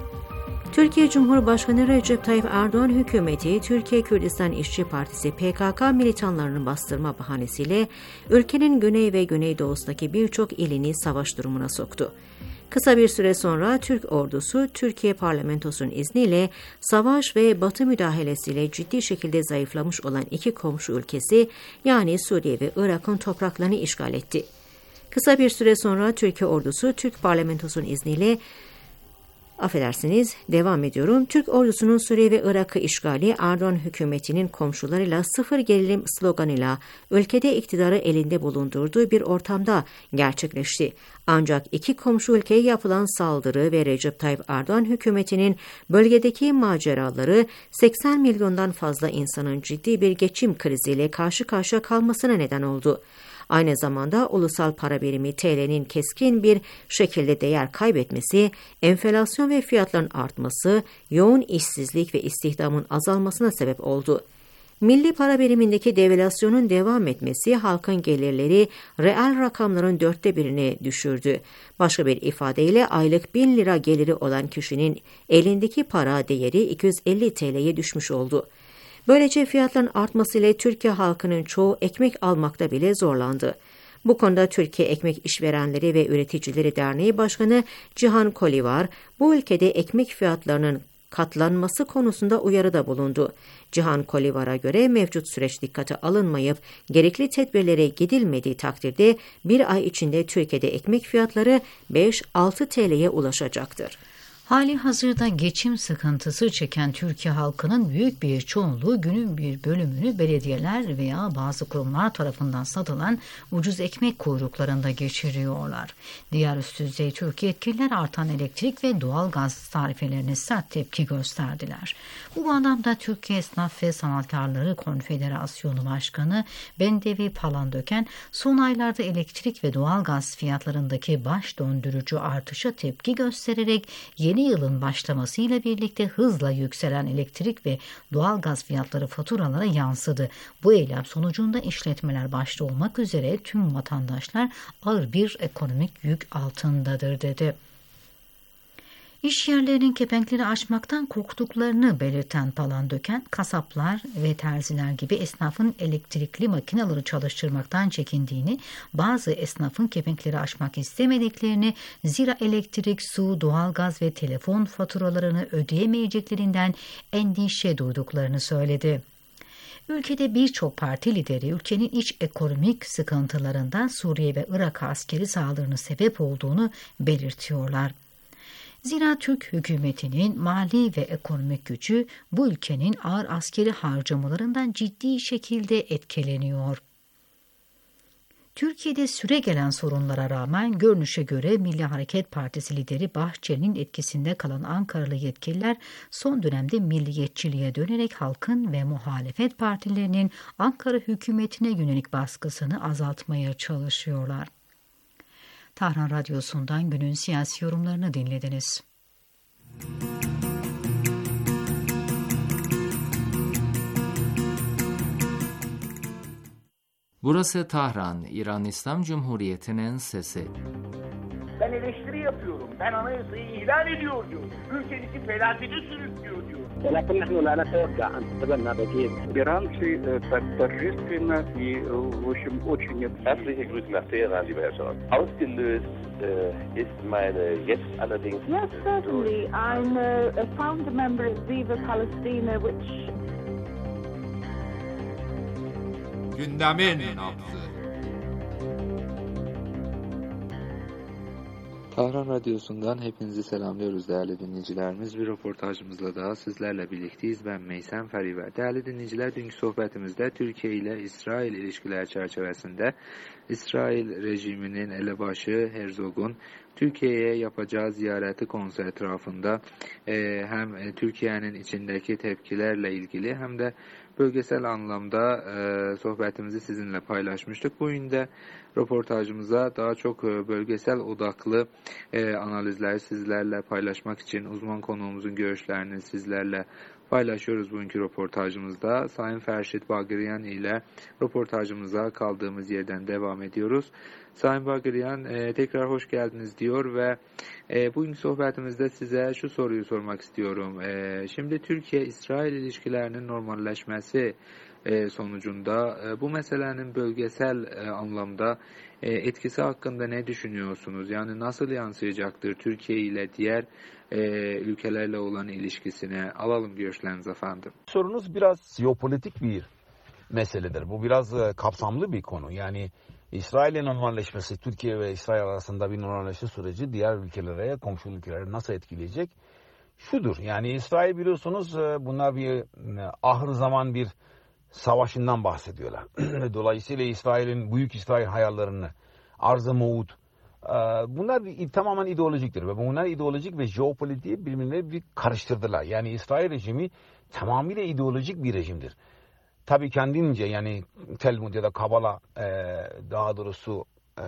Speaker 4: Türkiye Cumhurbaşkanı Recep Tayyip Erdoğan hükümeti, Türkiye Kürdistan İşçi Partisi P K K militanlarını bastırma bahanesiyle ülkenin güney ve güneydoğusundaki birçok ilini savaş durumuna soktu. Kısa bir süre sonra Türk ordusu, Türkiye parlamentosunun izniyle savaş ve Batı müdahalesiyle ciddi şekilde zayıflamış olan iki komşu ülkesi, yani Suriye ve Irak'ın topraklarını işgal etti. Kısa bir süre sonra Türkiye ordusu, Türk parlamentosunun izniyle Affedersiniz, devam ediyorum. Türk ordusunun Suriye ve Irak'ı işgali, Erdoğan hükümetinin komşularıyla sıfır gerilim sloganıyla ülkede iktidarı elinde bulundurduğu bir ortamda gerçekleşti. Ancak iki komşu ülkeye yapılan saldırı ve Recep Tayyip Erdoğan hükümetinin bölgedeki maceraları seksen milyondan fazla insanın ciddi bir geçim kriziyle karşı karşıya kalmasına neden oldu. Aynı zamanda ulusal para birimi T L'nin keskin bir şekilde değer kaybetmesi, enflasyon ve fiyatların artması, yoğun işsizlik ve istihdamın azalmasına sebep oldu. Milli para birimindeki devalüasyonun devam etmesi halkın gelirleri reel rakamların dörtte birine düşürdü. Başka bir ifadeyle aylık bin lira geliri olan kişinin elindeki para değeri iki yüz elli T L'ye düşmüş oldu. Böylece fiyatların artmasıyla Türkiye halkının çoğu ekmek almakta bile zorlandı. Bu konuda Türkiye Ekmek İşverenleri ve Üreticileri Derneği Başkanı Cihan Kolivar, bu ülkede ekmek fiyatlarının katlanması konusunda uyarıda bulundu. Cihan Kolivar'a göre mevcut süreç dikkate alınmayıp gerekli tedbirlere gidilmediği takdirde bir ay içinde Türkiye'de ekmek fiyatları beş altı T L'ye ulaşacaktır.
Speaker 2: Hali hazırda geçim sıkıntısı çeken Türkiye halkının büyük bir çoğunluğu günün bir bölümünü belediyeler veya bazı kurumlar tarafından satılan ucuz ekmek kuyruklarında geçiriyorlar. Diğer üst düzey Türkiye yetkililer artan elektrik ve doğal gaz tarifelerine sert tepki gösterdiler. Bu bağlamda Türkiye Esnaf ve Sanatkarları Konfederasyonu Başkanı Bendevi Palandöken, son aylarda elektrik ve doğal gaz fiyatlarındaki baş döndürücü artışa tepki göstererek yeni yılın başlamasıyla birlikte hızla yükselen elektrik ve doğal gaz fiyatları faturalara yansıdı. Bu eylem sonucunda işletmeler başta olmak üzere tüm vatandaşlar ağır bir ekonomik yük altındadır dedi. İş yerlerinin kepenkleri açmaktan korktuklarını belirten Palandöken, kasaplar ve terziler gibi esnafın elektrikli makineleri çalıştırmaktan çekindiğini, bazı esnafın kepenkleri açmak istemediklerini, zira elektrik, su, doğalgaz ve telefon faturalarını ödeyemeyeceklerinden endişe duyduklarını söyledi. Ülkede birçok parti lideri ülkenin iç ekonomik sıkıntılarından Suriye ve Irak'a askeri saldırının sebep olduğunu belirtiyorlar. Zira Türk hükümetinin mali ve ekonomik gücü bu ülkenin ağır askeri harcamalarından ciddi şekilde etkileniyor. Türkiye'de süregelen sorunlara rağmen görünüşe göre Milli Hareket Partisi lideri Bahçeli'nin etkisinde kalan Ankaralı yetkililer son dönemde milliyetçiliğe dönerek halkın ve muhalefet partilerinin Ankara hükümetine yönelik baskısını azaltmaya çalışıyorlar. Tahran Radyosu'ndan günün siyasi yorumlarını dinlediniz.
Speaker 1: Burası Tahran, İran İslam Cumhuriyeti'nin sesi.
Speaker 7: Ben eleştiri yapıyorum. Ben anayasayı ihlal ediyor diyor. Ülkenizi felakete sürüklüyor diyor.
Speaker 8: ولكن نحن لا نتوقع أن تتبنى بديل.
Speaker 9: Иранцы торжественно и, в общем, очень...
Speaker 10: Herzliche Grüße nach Teheran, lieber Herr Scholz. Ausgelöst äh, ist meine jetzt allerdings...
Speaker 11: Yes, certainly. I'm a, a founder member of Viva Palestina, which...
Speaker 12: Gündemin nabzı.
Speaker 13: Tahran Radyosu'ndan hepinizi selamlıyoruz değerli dinleyicilerimiz. Bir röportajımızla daha sizlerle birlikteyiz. Ben Meysem Feriver. Değerli dinleyiciler, dünkü sohbetimizde Türkiye ile İsrail ilişkiler çerçevesinde İsrail rejiminin elebaşı Herzog'un Türkiye'ye yapacağı ziyareti konusu etrafında e, hem e, Türkiye'nin içindeki tepkilerle ilgili hem de bölgesel anlamda e, sohbetimizi sizinle paylaşmıştık. Bugün de röportajımıza daha çok e, bölgesel odaklı e, analizler sizlerle paylaşmak için uzman konuğumuzun görüşlerini sizlerle paylaşıyoruz bugünkü röportajımızda. Sayın Ferşit Bagiryan ile röportajımıza kaldığımız yerden devam ediyoruz. Sayın Bagiryan e, tekrar hoş geldiniz diyor ve e, bugünkü sohbetimizde size şu soruyu sormak istiyorum. E, şimdi Türkiye-İsrail ilişkilerinin normalleşmesi e, sonucunda e, bu meselenin bölgesel e, anlamda e, etkisi hakkında ne düşünüyorsunuz? Yani nasıl yansıyacaktır Türkiye ile diğer e, ülkelerle olan ilişkisine? Alalım görüşlerinizi efendim.
Speaker 14: Sorunuz biraz jeopolitik bir meseledir. Bu biraz e, kapsamlı bir konu. Yani İsrail'in normalleşmesi, Türkiye ve İsrail arasında bir normalleşme süreci diğer ülkelere, komşu ülkelere nasıl etkileyecek? Şudur, yani İsrail biliyorsunuz bunlar bir ahır zaman bir savaşından bahsediyorlar. Dolayısıyla İsrail'in, büyük İsrail hayallerini, arz-ı muğud, bunlar tamamen ideolojiktir. Ve bunlar ideolojik ve jeopolitiği birbirine bir karıştırdılar. Yani İsrail rejimi tamamıyla ideolojik bir rejimdir. Tabii kendince yani Talmud ya da Kabala e, daha doğrusu e,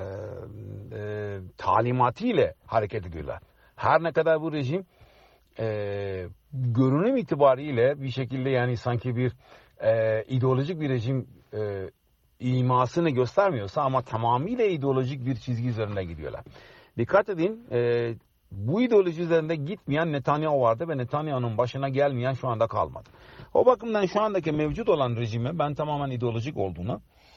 Speaker 14: e, talimatı ile hareket ediyorlar. Her ne kadar bu rejim e, görünüm itibariyle bir şekilde yani sanki bir e, ideolojik bir rejim e, imasını göstermiyorsa ama tamamıyla ideolojik bir çizgi üzerinde gidiyorlar. Dikkat edin e, bu ideoloji üzerinde gitmeyen Netanyahu vardı ve Netanyahu'nun başına gelmeyen şu anda kalmadı. O bakımdan şu andaki mevcut olan rejime ben tamamen ideolojik olduğunu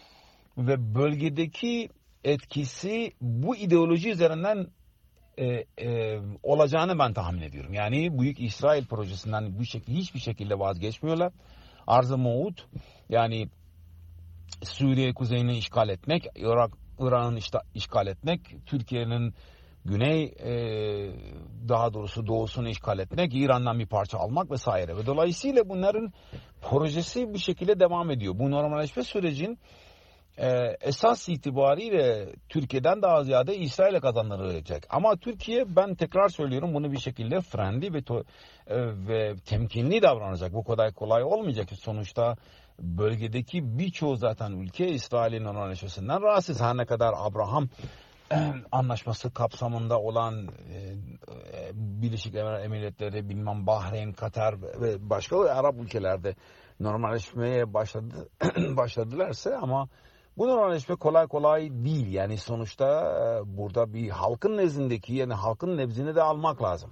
Speaker 14: ve bölgedeki etkisi bu ideoloji üzerinden e, e, olacağını ben tahmin ediyorum. Yani Büyük İsrail projesinden bu şekilde hiçbir şekilde vazgeçmiyorlar. Arz-ı muğud yani Suriye kuzeyini işgal etmek, Irak, Irak'ın işte işgal etmek, Türkiye'nin güney e, daha doğrusu doğusunu işgal etmek, İran'dan bir parça almak vesaire. Ve dolayısıyla bunların projesi bir şekilde devam ediyor. Bu normalleşme sürecin e, esas itibariyle Türkiye'den daha ziyade İsrail'e kazandırılacak. Ama Türkiye, ben tekrar söylüyorum, bunu bir şekilde friendly ve, to, e, ve temkinli davranacak. Bu kadar kolay olmayacak. Sonuçta bölgedeki birçoğu zaten ülke İsrail'in normalleşmesinden rahatsız. Her ne kadar Abraham anlaşması kapsamında olan e, Birleşik Arap Emirlikleri, bilmem Bahreyn, Katar ve başka Arap ülkelerde normalleşmeye başladı başladılarsa ama bu normalleşme kolay kolay değil. Yani sonuçta e, burada bir halkın nezdindeki yani halkın nebzini de almak lazım.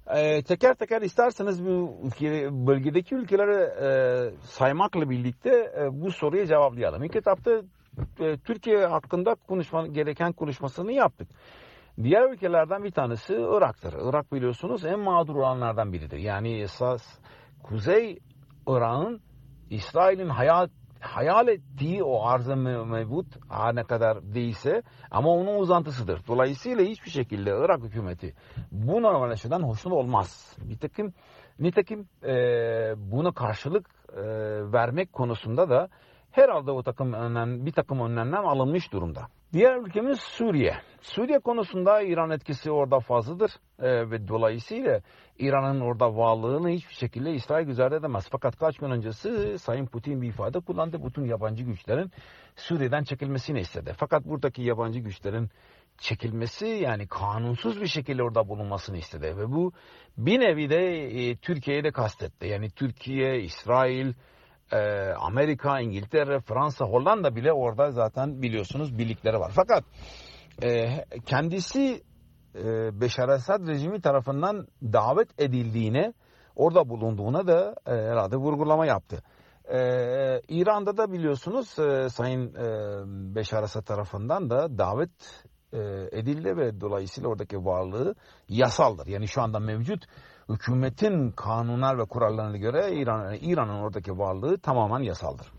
Speaker 14: E, teker teker isterseniz bu ülke, bölgedeki ülkeleri e, saymakla birlikte e, bu soruyu cevaplayalım. İlk etapta e, Türkiye hakkında konuşma, gereken konuşmasını yaptık. Diğer ülkelerden bir tanesi Irak'tır. Irak biliyorsunuz en mağdur olanlardan biridir. Yani esas Kuzey Irak'ın İsrail'in hayal, hayal ettiği o arz-ı mevcut her ne kadar değilse ama onun uzantısıdır. Dolayısıyla hiçbir şekilde Irak hükümeti bu normalleşmeden hoşnut olmaz. Nitekim, nitekim e, buna karşılık e, vermek konusunda da herhalde o takım önlem, bir takım önlemler alınmış durumda. Diğer ülkemiz Suriye. Suriye konusunda İran etkisi orada fazladır ee, ve dolayısıyla İran'ın orada varlığını hiçbir şekilde İsrail göz edemez. Fakat kaç gün öncesi Sayın Putin bir ifade kullandı. Bütün yabancı güçlerin Suriye'den çekilmesini istedi. Fakat buradaki yabancı güçlerin çekilmesi yani kanunsuz bir şekilde orada bulunmasını istedi. Ve bu bir nevi de e, Türkiye'yi de kastetti. Yani Türkiye, İsrail, Ee, Amerika, İngiltere, Fransa, Hollanda bile orada zaten biliyorsunuz birlikleri var. Fakat e, kendisi e, Beşar Esad rejimi tarafından davet edildiğine, orada bulunduğuna da e, herhalde vurgulama yaptı. E, İran'da da biliyorsunuz e, Sayın e, Beşar Esad tarafından da davet e, edildi ve dolayısıyla oradaki varlığı yasaldır. Yani şu anda mevcut hükümetin kanunlar ve kurallarına göre İran, İran'ın oradaki varlığı tamamen yasaldır.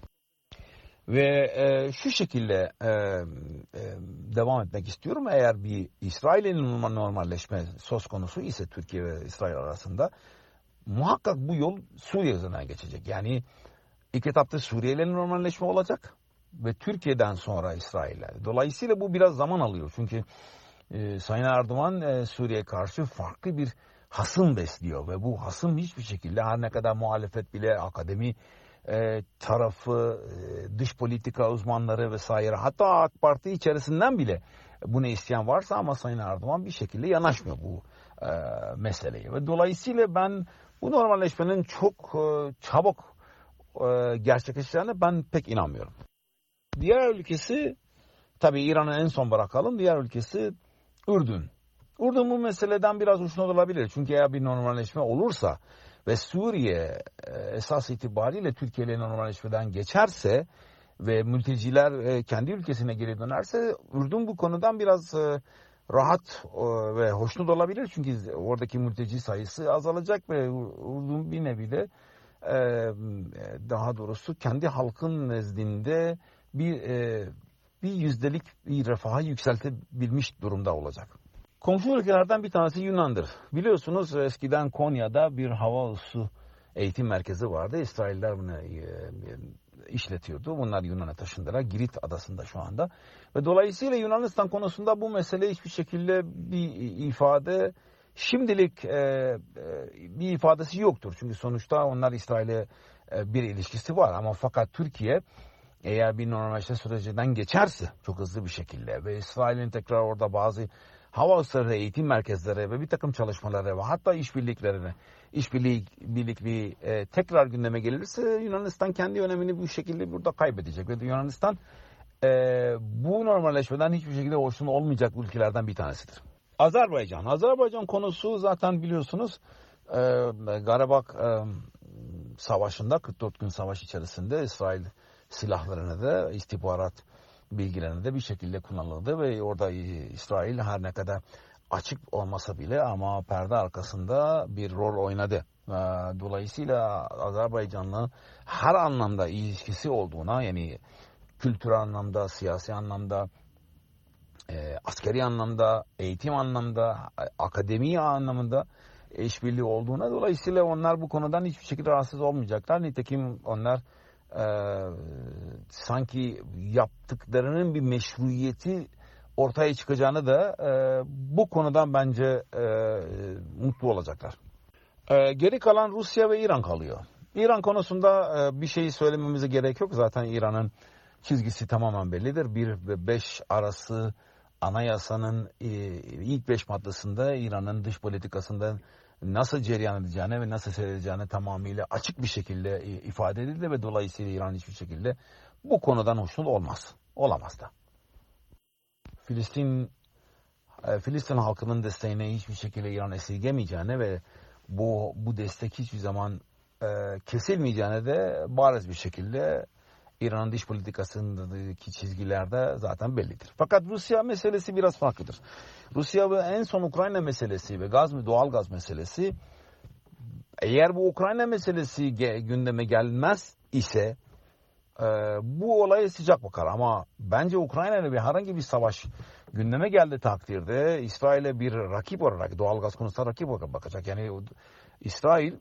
Speaker 14: Ve e, şu şekilde e, e, devam etmek istiyorum. Eğer bir İsrail'in normalleşme söz konusu ise Türkiye ve İsrail arasında muhakkak bu yol Suriye üzerinden geçecek. Yani ilk etapta Suriye ile normalleşme olacak ve Türkiye'den sonra İsrail'le. Dolayısıyla bu biraz zaman alıyor. Çünkü e, Sayın Erdoğan e, Suriye'ye karşı farklı bir hasım besliyor ve bu hasım hiçbir şekilde her ne kadar muhalefet bile, akademi e, tarafı, e, dış politika uzmanları vesaire hatta AK Parti içerisinden bile bunu isteyen varsa ama Sayın Erdoğan bir şekilde yanaşmıyor bu e, meseleye. Ve dolayısıyla ben bu normalleşmenin çok e, çabuk e, gerçekleşeceğine ben pek inanmıyorum. Diğer ülkesi tabii İran'ı en son bırakalım. Diğer ülkesi Ürdün. Ürdün bu meseleden biraz hoşnut olabilir. Çünkü eğer bir normalleşme olursa ve Suriye esas itibariyle Türkiye ile normalleşmeden geçerse ve mülteciler kendi ülkesine geri dönerse Ürdün bu konudan biraz rahat ve hoşnut olabilir. Çünkü oradaki mülteci sayısı azalacak ve Ürdün bir nevi de daha doğrusu kendi halkın nezdinde bir bir yüzdelik bir refahı yükseltebilmiş durumda olacak. Komşu ülkelerden bir tanesi Yunan'dır. Biliyorsunuz eskiden Konya'da bir hava üssü eğitim merkezi vardı. İsrailler bunu işletiyordu. Bunlar Yunan'a taşındılar. Girit adasında şu anda. Ve dolayısıyla Yunanistan konusunda bu mesele hiçbir şekilde bir ifade şimdilik e, bir ifadesi yoktur. Çünkü sonuçta onlar İsrail'e bir ilişkisi var. Ama fakat Türkiye eğer bir normalleşme sürecinden geçerse çok hızlı bir şekilde ve İsrail'in tekrar orada bazı hava üsleri, eğitim merkezleri ve bir takım çalışmaları ve hatta işbirliklerini, işbirliği birlikliği e, tekrar gündeme gelirse Yunanistan kendi önemini bu şekilde burada kaybedecek. Ve Yunanistan e, bu normalleşmeden hiçbir şekilde hoşnut olmayacak ülkelerden bir tanesidir. Azerbaycan. Azerbaycan konusu zaten biliyorsunuz e, Karabağ e, Savaşı'nda kırk dört gün savaş içerisinde İsrail silahlarını da istihbarat bilgilerini de bir şekilde kullanıldı ve orada İsrail her ne kadar açık olmasa bile ama perde arkasında bir rol oynadı. Dolayısıyla Azerbaycan'la her anlamda ilişkisi olduğuna yani kültürel anlamda, siyasi anlamda, e, askeri anlamda, eğitim anlamda, akademi anlamında işbirliği olduğuna dolayısıyla onlar bu konudan hiçbir şekilde rahatsız olmayacaklar. Nitekim onlar Ee, sanki yaptıklarının bir meşruiyeti ortaya çıkacağını da e, bu konudan bence e, mutlu olacaklar. E, geri kalan Rusya ve İran kalıyor. İran konusunda e, bir şey söylememize gerek yok. Zaten İran'ın çizgisi tamamen bellidir. bir ve beş arası anayasanın e, ilk beş maddesinde İran'ın dış politikasında nasıl cereyan edeceğini ve nasıl seyredeceğini tamamıyla açık bir şekilde ifade edildi ve dolayısıyla İran hiçbir şekilde bu konudan hoşnut olmaz. Olamaz da. Filistin e, Filistin halkının desteğine hiçbir şekilde İran esirgemeyeceğine ve bu bu destek hiçbir zaman e, kesilmeyeceğine de bariz bir şekilde İran'ın dış politikasındaki çizgilerde zaten bellidir. Fakat Rusya meselesi biraz farklıdır. Rusya ve en son Ukrayna meselesi ve gaz doğal gaz meselesi, eğer bu Ukrayna meselesi gündeme gelmez ise e, bu olaya sıcak bakar. Ama bence Ukrayna'yla bir herhangi bir savaş gündeme geldi takdirde İsrail'e bir rakip olarak, doğal gaz konusunda rakip olarak bakacak. Yani İsrail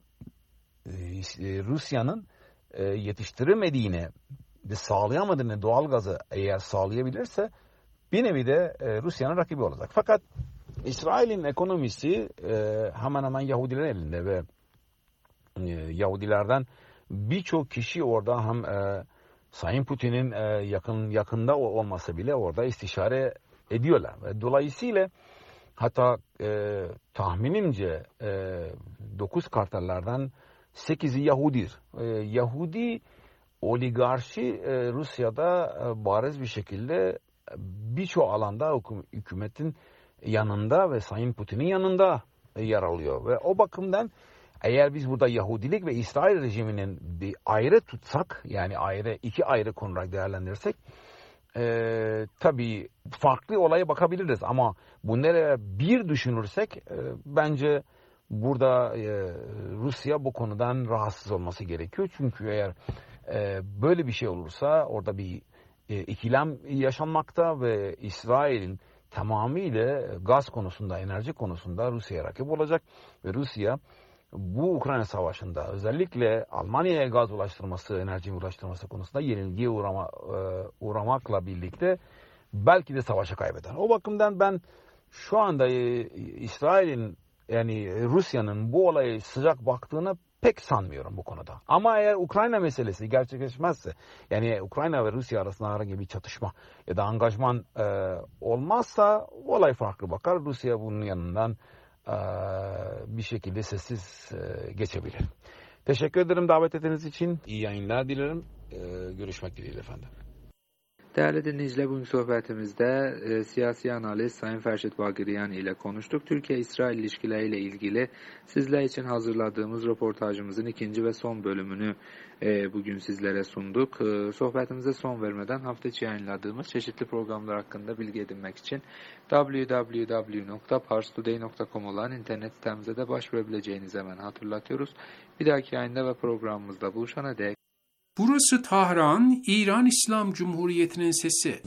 Speaker 14: Rusya'nın yetiştiremediğini ve sağlayamadığını doğal gazı eğer sağlayabilirse bir nevi de Rusya'nın rakibi olacak. Fakat İsrail'in ekonomisi hemen hemen Yahudilerin elinde ve Yahudilerden birçok kişi orada hem Sayın Putin'in yakın yakında olmasa bile orada istişare ediyorlar. Ve dolayısıyla hatta e, tahminimce e, dokuz kartallardan sekizi Yahudidir. E, Yahudi oligarşi e, Rusya'da e, bariz bir şekilde birçok alanda hükümetin yanında ve Sayın Putin'in yanında e, yer alıyor. Ve o bakımdan eğer biz burada Yahudilik ve İsrail rejiminin bir ayrı tutsak, yani ayrı iki ayrı konu olarak değerlendirirsek, Ee, tabii farklı olaya bakabiliriz ama bunları bir düşünürsek e, bence burada e, Rusya bu konudan rahatsız olması gerekiyor. Çünkü eğer e, böyle bir şey olursa orada bir e, ikilem yaşanmakta ve İsrail'in tamamıyla gaz konusunda, enerji konusunda Rusya'ya rakip olacak ve Rusya bu Ukrayna Savaşı'nda özellikle Almanya'ya gaz ulaştırması, enerji ulaştırması konusunda yenilgiye uğrama, uğramakla birlikte belki de savaşı kaybeder. O bakımdan ben şu anda İsrail'in, yani Rusya'nın bu olaya sıcak baktığını pek sanmıyorum bu konuda. Ama eğer Ukrayna meselesi gerçekleşmezse, yani Ukrayna ve Rusya arasında herhangi bir çatışma ya da angajman e, olmazsa olay farklı bakar. Rusya bunun yanından bir şekilde sessiz geçebilir. Teşekkür ederim davet ettiğiniz için. İyi yayınlar dilerim. Görüşmek dileğiyle efendim.
Speaker 13: Değerli dinleyiciler, bugün sohbetimizde e, siyasi analist Sayın Ferşit Bagiryan ile konuştuk. Türkiye-İsrail ilişkileriyle ilgili sizler için hazırladığımız röportajımızın ikinci ve son bölümünü e, bugün sizlere sunduk. E, sohbetimize son vermeden hafta içi yayınladığımız çeşitli programlar hakkında bilgi edinmek için double-u double-u double-u nokta pars today nokta com olan internet sitemize de başvurabileceğinizi hemen hatırlatıyoruz. Bir dahaki yayında ve programımızda buluşana dek.
Speaker 12: Burası Tahran, İran İslam Cumhuriyeti'nin sesi.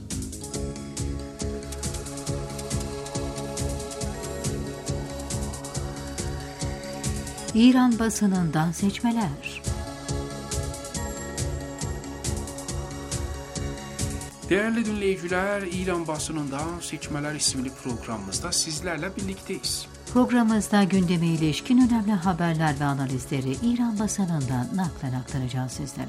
Speaker 2: İran basınından seçmeler.
Speaker 12: Değerli dinleyiciler, İran basınından seçmeler isimli programımızda sizlerle birlikteyiz.
Speaker 2: Programımızda gündeme ilişkin önemli haberler ve analizleri İran basınından naklen aktaracağız sizlere.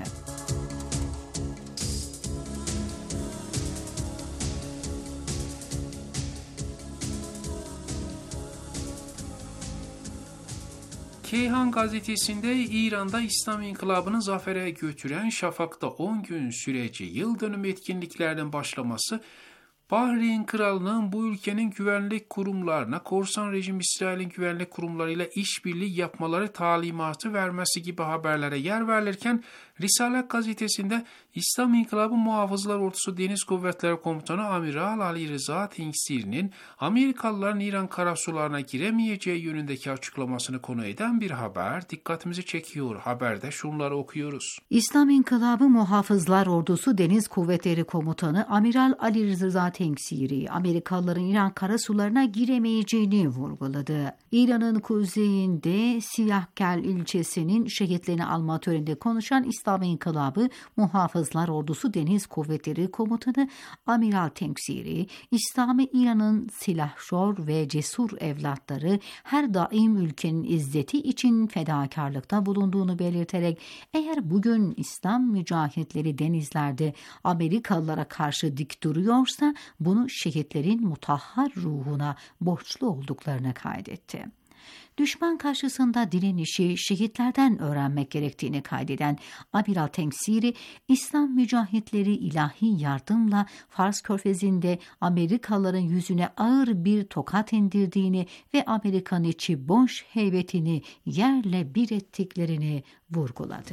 Speaker 12: Keyhan gazetesinde İran'da İslam İnkılabı'nı zafere götüren Şafak'ta on gün süreci yıl dönümü etkinliklerden başlaması, Bahreyn Kralının bu ülkenin güvenlik kurumlarına korsan rejim İsrail'in güvenlik kurumlarıyla işbirliği yapmaları talimatı vermesi gibi haberlere yer verilirken, Risalet gazetesinde İslam İnkılabı Muhafızlar Ordusu Deniz Kuvvetleri Komutanı Amiral Ali Rıza Tengsiri'nin Amerikalıların İran karasularına giremeyeceği yönündeki açıklamasını konu eden bir haber dikkatimizi çekiyor. Haberde şunları okuyoruz.
Speaker 2: İslam İnkılabı Muhafızlar Ordusu Deniz Kuvvetleri Komutanı Amiral Ali Rıza Tengsiri, Amerikalıların İran karasularına giremeyeceğini vurguladı. İran'ın kuzeyinde Siyahkel ilçesinin şehitlerini alma töreninde konuşan İslam İnkılabı Muhafızlar Ordusu Deniz Kuvvetleri Komutanı Amiral Tengsiri, İslam'ı İran'ın silahşor ve cesur evlatları her daim ülkenin izzeti için fedakarlıkta bulunduğunu belirterek, eğer bugün İslam mücahitleri denizlerde Amerikalılara karşı dik duruyorsa bunu şehitlerin mutahhar ruhuna borçlu olduklarını kaydetti. Düşman karşısında direnişi şehitlerden öğrenmek gerektiğini kaydeden Amiral Temsiri, İslam mücahitleri ilahi yardımla Fars Körfezi'nde Amerikalıların yüzüne ağır bir tokat indirdiğini ve Amerikan içi boş heybetini yerle bir ettiklerini vurguladı.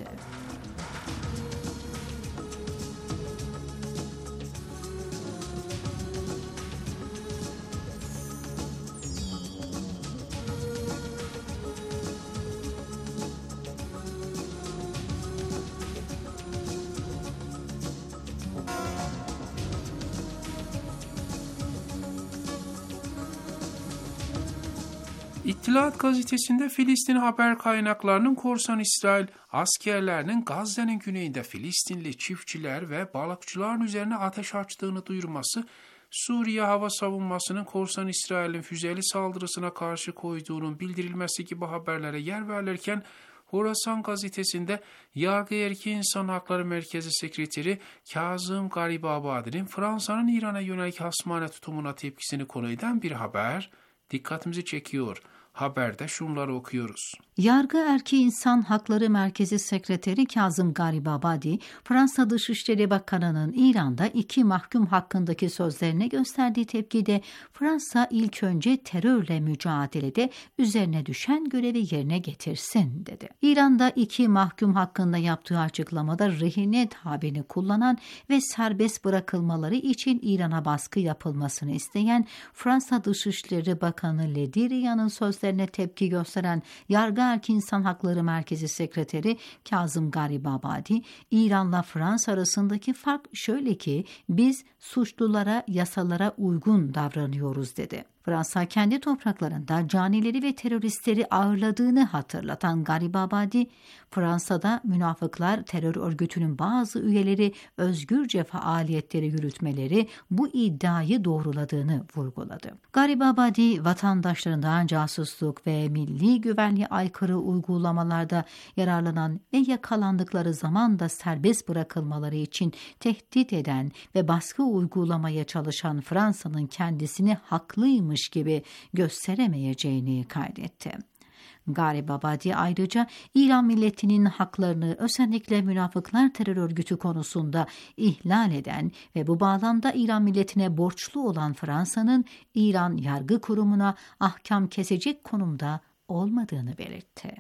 Speaker 12: İttihat gazetesinde Filistin haber kaynaklarının korsan İsrail askerlerinin Gazze'nin güneyinde Filistinli çiftçiler ve balıkçıların üzerine ateş açtığını duyurması, Suriye hava savunmasının korsan İsrail'in füzeli saldırısına karşı koyduğunun bildirilmesi gibi haberlere yer verilirken, Horasan gazetesinde Yargı Erki İnsan Hakları Merkezi Sekreteri Kazım Garibabadi'nin Fransa'nın İran'a yönelik hasmane tutumuna tepkisini konu eden bir haber dikkatimizi çekiyor. Haberde şunları okuyoruz.
Speaker 2: Yargı Erki İnsan Hakları Merkezi Sekreteri Kazım Garibabadi, Fransa Dışişleri Bakanı'nın İran'da iki mahkum hakkındaki sözlerine gösterdiği tepkide Fransa ilk önce terörle mücadelede üzerine düşen görevi yerine getirsin dedi. İran'da iki mahkum hakkında yaptığı açıklamada rehine tabirini kullanan ve serbest bırakılmaları için İran'a baskı yapılmasını isteyen Fransa Dışişleri Bakanı Le Drian'ın sözlerine tepki gösteren Yargı Erki İnsan Hakları Merkezi Sekreteri Kazım Garibabadi, İran'la Fransa arasındaki fark şöyle ki biz suçlulara, yasalara uygun davranıyoruz dedi. Fransa kendi topraklarında canileri ve teröristleri ağırladığını hatırlatan Garibabadi, Fransa'da münafıklar terör örgütünün bazı üyeleri özgürce faaliyetleri yürütmeleri bu iddiayı doğruladığını vurguladı. Garibabadi, vatandaşlarından casusluk ve milli güvenliğe aykırı uygulamalarda yararlanan ve yakalandıkları zaman da serbest bırakılmaları için tehdit eden ve baskı uygulamaya çalışan Fransa'nın kendisini haklıymış gibi gösteremeyeceğini kaydetti. Garibabadi ayrıca İran milletinin haklarını özellikle münafıklar terör örgütü konusunda ihlal eden ve bu bağlamda İran milletine borçlu olan Fransa'nın İran Yargı Kurumu'na ahkam kesecek konumda olmadığını belirtti.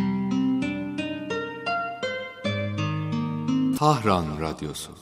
Speaker 15: Tahran Radyosu.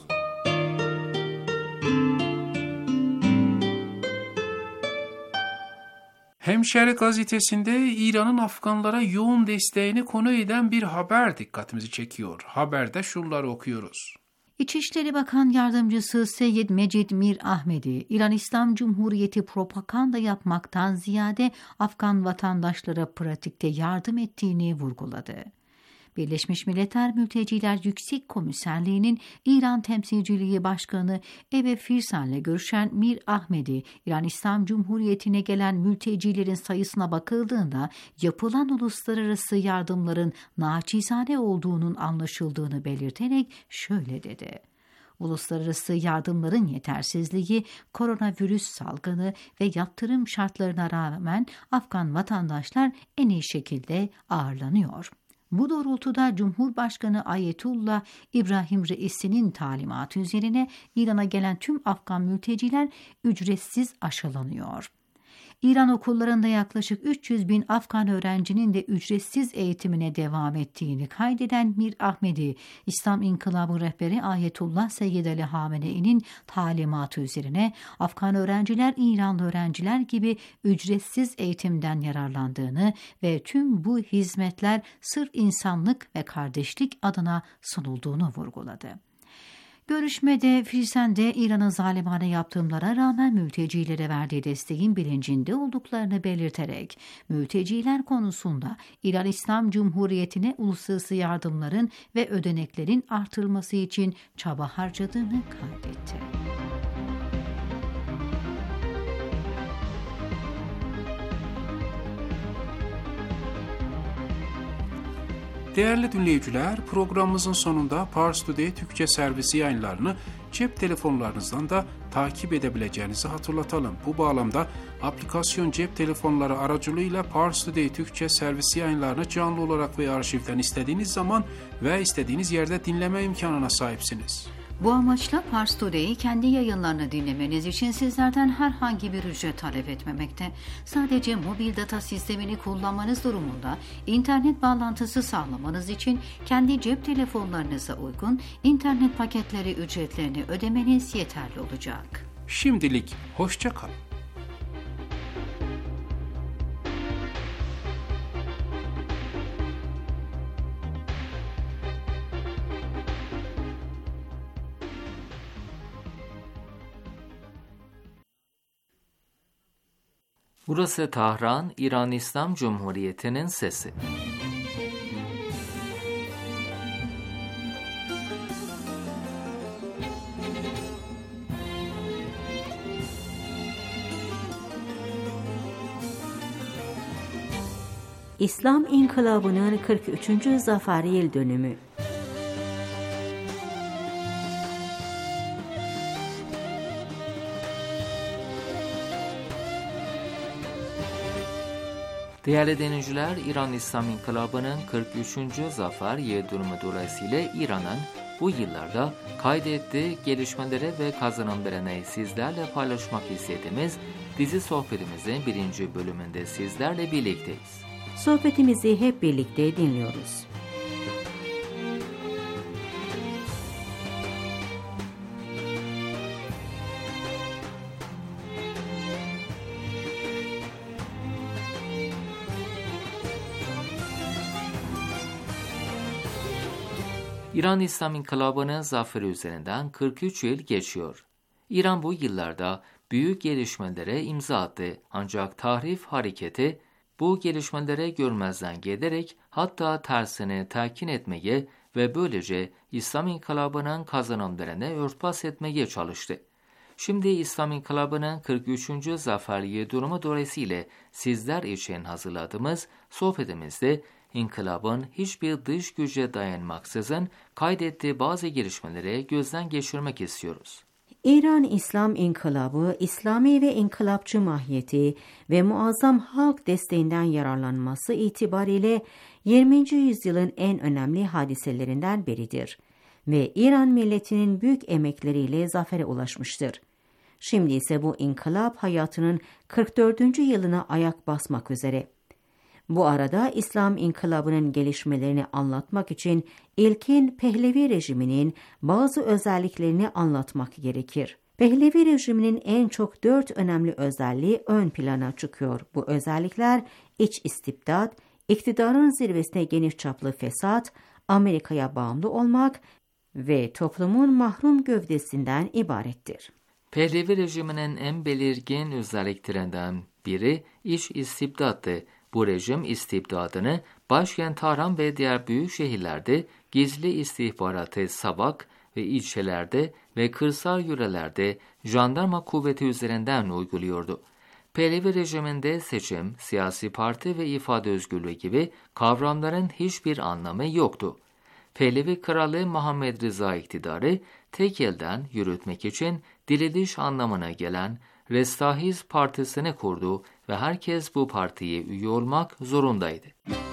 Speaker 12: Hemşeri gazetesinde İran'ın Afganlara yoğun desteğini konu eden bir haber dikkatimizi çekiyor. Haberde şunları okuyoruz.
Speaker 2: İçişleri Bakan Yardımcısı Seyyid Mecid Mir Ahmedi, İran İslam Cumhuriyeti propaganda yapmaktan ziyade Afgan vatandaşlara pratikte yardım ettiğini vurguladı. Birleşmiş Milletler Mülteciler Yüksek Komiserliği'nin İran Temsilciliği Başkanı Ebe Firsan'la görüşen Mir Ahmedi, İran İslam Cumhuriyeti'ne gelen mültecilerin sayısına bakıldığında yapılan uluslararası yardımların naçizane olduğunun anlaşıldığını belirterek şöyle dedi. Uluslararası yardımların yetersizliği, koronavirüs salgını ve yaptırım şartlarına rağmen Afgan vatandaşlar en iyi şekilde ağırlanıyor. Bu doğrultuda Cumhurbaşkanı Ayetullah İbrahim Reisi'nin talimatı üzerine İran'a gelen tüm Afgan mülteciler ücretsiz aşılanıyor. İran okullarında yaklaşık üç yüz bin Afgan öğrencinin de ücretsiz eğitimine devam ettiğini kaydeden Mir Ahmedi, İslam İnkılabı rehberi Ayetullah Seyyid Ali Hamenei'nin talimatı üzerine Afgan öğrenciler İranlı öğrenciler gibi ücretsiz eğitimden yararlandığını ve tüm bu hizmetler sırf insanlık ve kardeşlik adına sunulduğunu vurguladı. Görüşmede Firsen de İran'ın zalimane yaptırımlara rağmen mültecilere verdiği desteğin bilincinde olduklarını belirterek mülteciler konusunda İran İslam Cumhuriyeti'ne uluslararası yardımların ve ödeneklerin artırılması için çaba harcadığını kaydetti.
Speaker 12: Değerli dinleyiciler, programımızın sonunda Pars Today Türkçe servisi yayınlarını cep telefonlarınızdan da takip edebileceğinizi hatırlatalım. Bu bağlamda aplikasyon cep telefonları aracılığıyla Pars Today Türkçe servisi yayınlarını canlı olarak ve arşivden istediğiniz zaman ve istediğiniz yerde dinleme imkanına sahipsiniz.
Speaker 2: Bu amaçla Pars Today'i kendi yayınlarını dinlemeniz için sizlerden herhangi bir ücret talep etmemekte. Sadece mobil data sistemini kullanmanız durumunda internet bağlantısı sağlamanız için kendi cep telefonlarınıza uygun internet paketleri ücretlerini ödemeniz yeterli olacak.
Speaker 12: Şimdilik hoşça kalın.
Speaker 1: Burası Tahran, İran İslam Cumhuriyeti'nin sesi.
Speaker 4: İslam İnkılabı'nın kırk üçüncü zafer yıl dönümü.
Speaker 1: Değerli dinleyiciler, İran İslam İnkılabı'nın kırk üçüncü zafer yıl dönümü dolayısıyla İran'ın bu yıllarda kaydettiği gelişmeleri ve kazanımlarını sizlerle paylaşmak istediğimiz dizi sohbetimizin birinci bölümünde sizlerle birlikteyiz.
Speaker 4: Sohbetimizi hep birlikte dinliyoruz.
Speaker 1: İran İslam İnkılabı'nın zaferi üzerinden kırk üç yıl geçiyor. İran bu yıllarda büyük gelişmelere imza attı, ancak tahrif hareketi bu gelişmelere görmezden gelerek hatta tersini telkin etmeye ve böylece İslam İnkılabı'nın kazanımlarını örtbas etmeye çalıştı. Şimdi İslam İnkılabı'nın kırk üçüncü zafer yıl dönümü dolayısıyla sizler için hazırladığımız sohbetimizde İnkılabın hiçbir dış güce dayanmaksızın kaydettiği bazı gelişmeleri gözden geçirmek istiyoruz.
Speaker 4: İran İslam İnkılabı, İslami ve inkılapçı mahiyeti ve muazzam halk desteğinden yararlanması itibariyle yirminci yüzyılın en önemli hadiselerinden biridir ve İran milletinin büyük emekleriyle zafere ulaşmıştır. Şimdi ise bu inkılap hayatının kırk dördüncü yılına ayak basmak üzere. Bu arada İslam İnkılabı'nın gelişmelerini anlatmak için ilkin Pehlevi rejiminin bazı özelliklerini anlatmak gerekir. Pehlevi rejiminin en çok dört önemli özelliği ön plana çıkıyor. Bu özellikler iç istibdat, iktidarın zirvesine geniş çaplı fesat, Amerika'ya bağımlı olmak ve toplumun mahrum gövdesinden ibarettir.
Speaker 1: Pehlevi rejiminin en belirgin özelliklerinden biri iç istibdattı. Bu rejim istibdadını başkent Tahran ve diğer büyük şehirlerde gizli istihbaratı sabak ve ilçelerde ve kırsal yörelerde jandarma kuvveti üzerinden uyguluyordu. Pehlevi rejiminde seçim, siyasi parti ve ifade özgürlüğü gibi kavramların hiçbir anlamı yoktu. Pehlevi Kralı Muhammed Rıza iktidarı tek elden yürütmek için diriliş anlamına gelen Restahiz Partisi'ni kurdu ve herkes bu partiye üye olmak zorundaydı.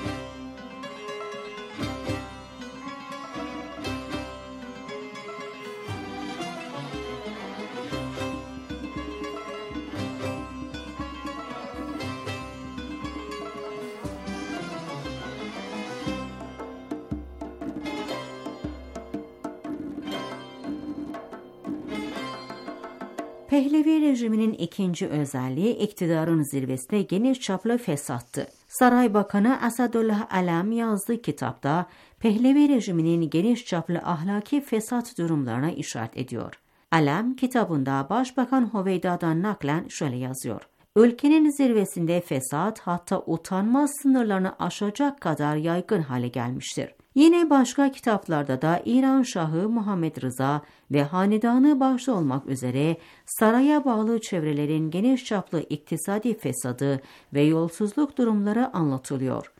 Speaker 4: Pehlevi rejiminin ikinci özelliği iktidarın zirvesine geniş çaplı fesattı. Saray Bakanı Asadullah Alam yazdığı kitapta Pehlevi rejiminin geniş çaplı ahlaki fesat durumlarına işaret ediyor. Alam kitabında Başbakan Hoveyda'dan naklen şöyle yazıyor. Ülkenin zirvesinde fesat hatta utanmaz sınırlarını aşacak kadar yaygın hale gelmiştir. Yine başka kitaplarda da İran Şahı Muhammed Rıza ve hanedanı başta olmak üzere saraya bağlı çevrelerin geniş çaplı iktisadi fesadı ve yolsuzluk durumları anlatılıyor.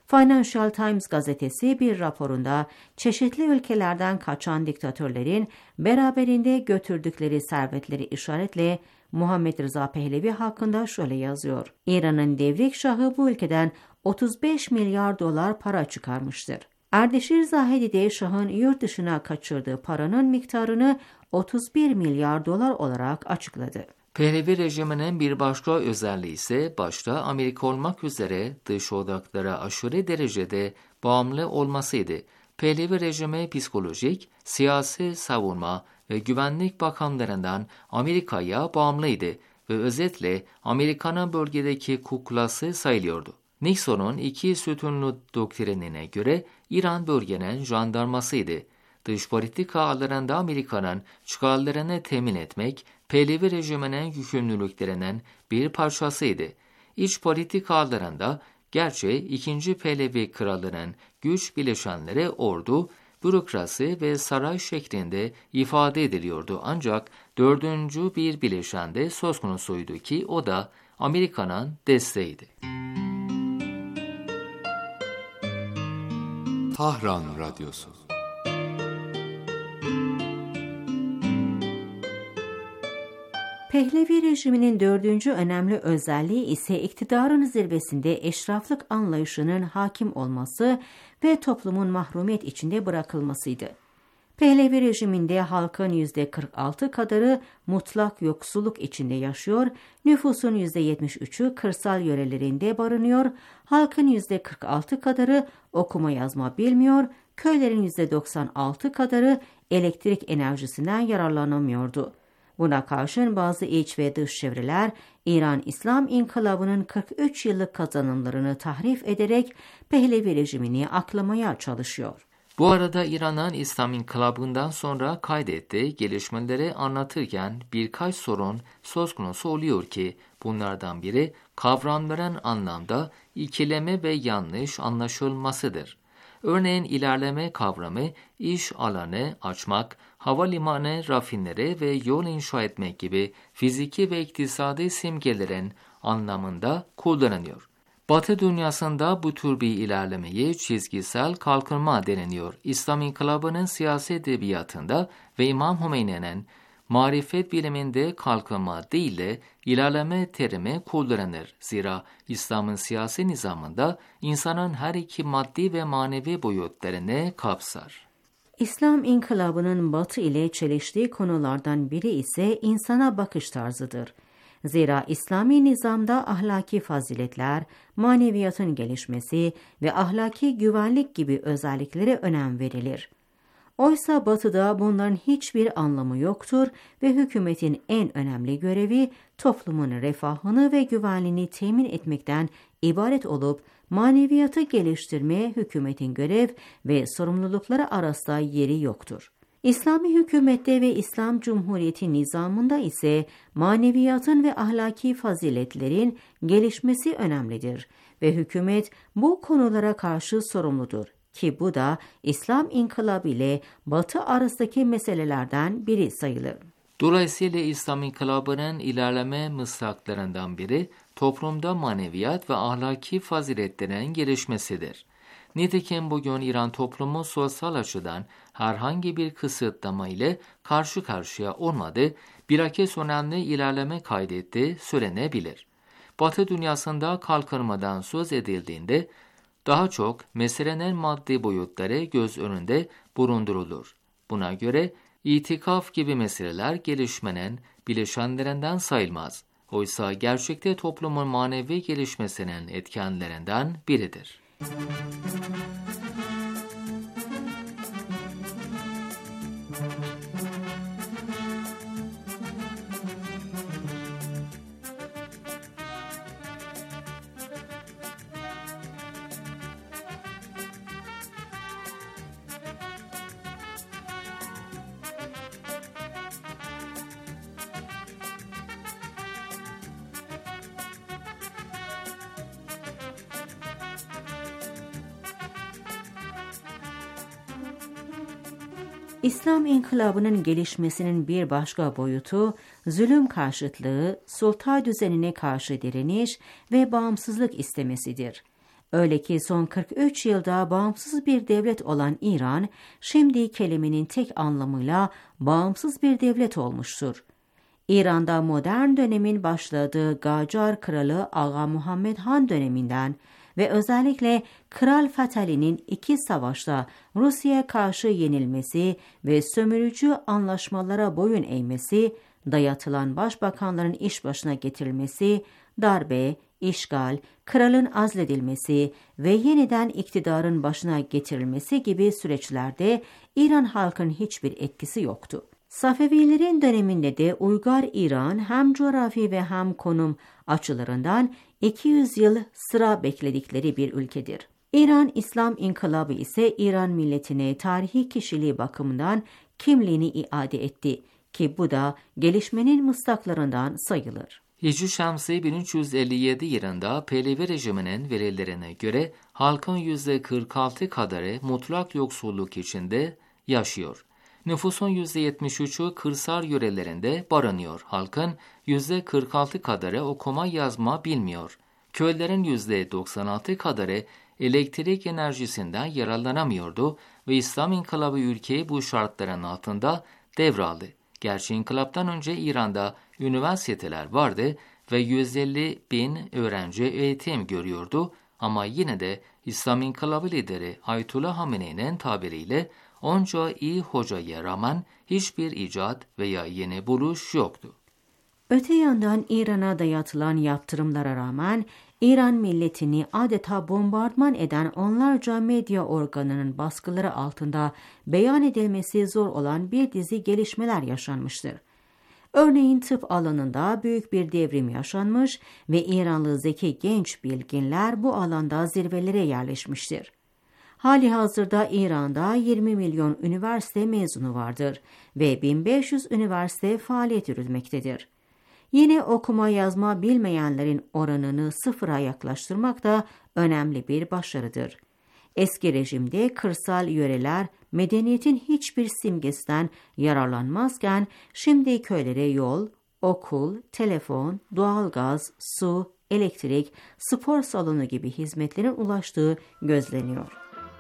Speaker 4: Financial Times gazetesi bir raporunda çeşitli ülkelerden kaçan diktatörlerin beraberinde götürdükleri servetleri işaretle Muhammed Rıza Pehlevi hakkında şöyle yazıyor. İran'ın devrik şahı bu ülkeden otuz beş milyar dolar para çıkarmıştır. Erdişir Zahedi de şahın yurt dışına kaçırdığı paranın miktarını otuz bir milyar dolar olarak açıkladı.
Speaker 1: Pehlevi rejiminin bir başka özelliği ise başta Amerika olmak üzere dış odaklara aşırı derecede bağımlı olmasıydı. Pehlevi rejimi psikolojik, siyasi savunma ve güvenlik bakanlarından Amerika'ya bağımlıydı ve özetle Amerika'nın bölgedeki kuklası sayılıyordu. Nixon'un iki sütunlu doktrinine göre İran bölgenin jandarmasıydı. Dış politika alanında Amerika'nın çıkarlarını temin etmek, Pehlevi rejiminin yükümlülüklerinin bir parçasıydı. İç politika alanında gerçi ikinci Pehlevi kralının güç bileşenleri ordu, bürokrasi ve saray şeklinde ifade ediliyordu. Ancak dördüncü bir bileşen de söz konusuydu ki o da Amerika'nın desteğiydi.
Speaker 15: Tahran Radyosu.
Speaker 4: Pehlevi rejiminin dördüncü önemli özelliği ise iktidarın zirvesinde eşraflık anlayışının hakim olması ve toplumun mahrumiyet içinde bırakılmasıydı. Pehlevi rejiminde halkın yüzde kırk altı kadarı mutlak yoksulluk içinde yaşıyor, nüfusun yüzde yetmiş üçü kırsal yörelerinde barınıyor, halkın yüzde kırk altı kadarı okuma yazma bilmiyor, köylerin yüzde doksan altı kadarı elektrik enerjisinden yararlanamıyordu. Buna karşın bazı iç ve dış çevreler İran İslam İnkılabı'nın kırk üç yıllık kazanımlarını tahrif ederek Pehlevi rejimini aklamaya çalışıyor.
Speaker 1: Bu arada İran'ın İslam İnkılabı'ndan sonra kaydettiği gelişmeleri anlatırken birkaç sorun söz konusu oluyor ki bunlardan biri kavramların anlamda ikileme ve yanlış anlaşılmasıdır. Örneğin ilerleme kavramı iş alanı açmak, havalimanı, rafineri ve yol inşa etmek gibi fiziki ve iktisadi simgelerin anlamında kullanılıyor. Batı dünyasında bu tür bir ilerlemeye çizgisel kalkınma deniliyor. İslam İnkılabı'nın siyasi edebiyatında ve İmam Hümeyni'nin marifet biliminde kalkınma değil de ilerleme terimi kullanılır. Zira İslam'ın siyasi nizamında insanın her iki maddi ve manevi boyutlarını kapsar.
Speaker 4: İslam İnkılabı'nın Batı ile çeliştiği konulardan biri ise insana bakış tarzıdır. Zira İslami nizamda ahlaki faziletler, maneviyatın gelişmesi ve ahlaki güvenlik gibi özelliklere önem verilir. Oysa Batı'da bunların hiçbir anlamı yoktur ve hükümetin en önemli görevi toplumun refahını ve güvenliğini temin etmekten ibaret olup maneviyatı geliştirmeye hükümetin görev ve sorumlulukları arasında yeri yoktur. İslami hükümette ve İslam Cumhuriyeti nizamında ise maneviyatın ve ahlaki faziletlerin gelişmesi önemlidir ve hükümet bu konulara karşı sorumludur ki bu da İslam İnkılabı ile Batı arasındaki meselelerden biri sayılır.
Speaker 1: Dolayısıyla İslam İnkılabı'nın ilerleme mısraklarından biri toplumda maneviyat ve ahlaki faziletlerin gelişmesidir. Nitekim bugün İran toplumu sosyal açıdan herhangi bir kısıtlama ile karşı karşıya olmadı, bilakis önemli ilerleme kaydetti söylenebilir. Batı dünyasında kalkınmadan söz edildiğinde daha çok meselenin maddi boyutları göz önünde bulundurulur. Buna göre itikaf gibi meseleler gelişmenin bileşenlerinden sayılmaz. Oysa gerçekte toplumun manevi gelişmesinin etkenlerinden biridir.
Speaker 4: İslam İnkılabı'nın gelişmesinin bir başka boyutu, zulüm karşıtlığı, sultan düzenine karşı direniş ve bağımsızlık istemesidir. Öyle ki son kırk üç yılda bağımsız bir devlet olan İran, şimdi kelimenin tek anlamıyla bağımsız bir devlet olmuştur. İran'da modern dönemin başladığı Gacar Kralı Ağa Muhammed Han döneminden ve özellikle Kral Fatali'nin iki savaşta Rusya'ya karşı yenilmesi ve sömürücü anlaşmalara boyun eğmesi, dayatılan başbakanların iş başına getirilmesi, darbe, işgal, kralın azledilmesi ve yeniden iktidarın başına getirilmesi gibi süreçlerde İran halkının hiçbir etkisi yoktu. Safevilerin döneminde de Uygar İran hem coğrafi ve hem konum açılarından iki yüz yıl sıra bekledikleri bir ülkedir. İran İslam İnkılabı ise İran milletine tarihi kişiliği bakımından kimliğini iade etti ki bu da gelişmenin mıstaklarından sayılır.
Speaker 1: Hicri Şemsi bin üç yüz elli yedi yılında Pehlevi rejiminin verilerine göre halkın yüzde kırk altı kadarı mutlak yoksulluk içinde yaşıyor. Nüfusun yüzde yetmiş üçü kırsal yörelerinde barınıyor. Halkın yüzde kırk altı kadarı okuma yazma bilmiyor. Köylerin yüzde doksan altı kadarı elektrik enerjisinden yararlanamıyordu ve İslam İnkılabı ülkeyi bu şartların altında devraldı. Gerçi inkılaptan önce İran'da üniversiteler vardı ve yüz elli bin öğrenci eğitim görüyordu ama yine de İslam İnkılabı lideri Ayetullah Hamene'nin tabiriyle onca iyi hocaya rağmen hiçbir icat veya yeni buluş yoktu.
Speaker 4: Öte yandan İran'a dayatılan yaptırımlara rağmen İran milletini adeta bombardıman eden onlarca medya organının baskıları altında beyan edilmesi zor olan bir dizi gelişmeler yaşanmıştır. Örneğin tıp alanında büyük bir devrim yaşanmış ve İranlı zeki genç bilginler bu alanda zirvelere yerleşmiştir. Hali hazırda İran'da yirmi milyon üniversite mezunu vardır ve bin beş yüz üniversite faaliyet yürütmektedir. Yine okuma yazma bilmeyenlerin oranını sıfıra yaklaştırmak da önemli bir başarıdır. Eski rejimde kırsal yöreler medeniyetin hiçbir simgesinden yararlanmazken şimdi köylere yol, okul, telefon, doğalgaz, su, elektrik, spor salonu gibi hizmetlerin ulaştığı gözleniyor.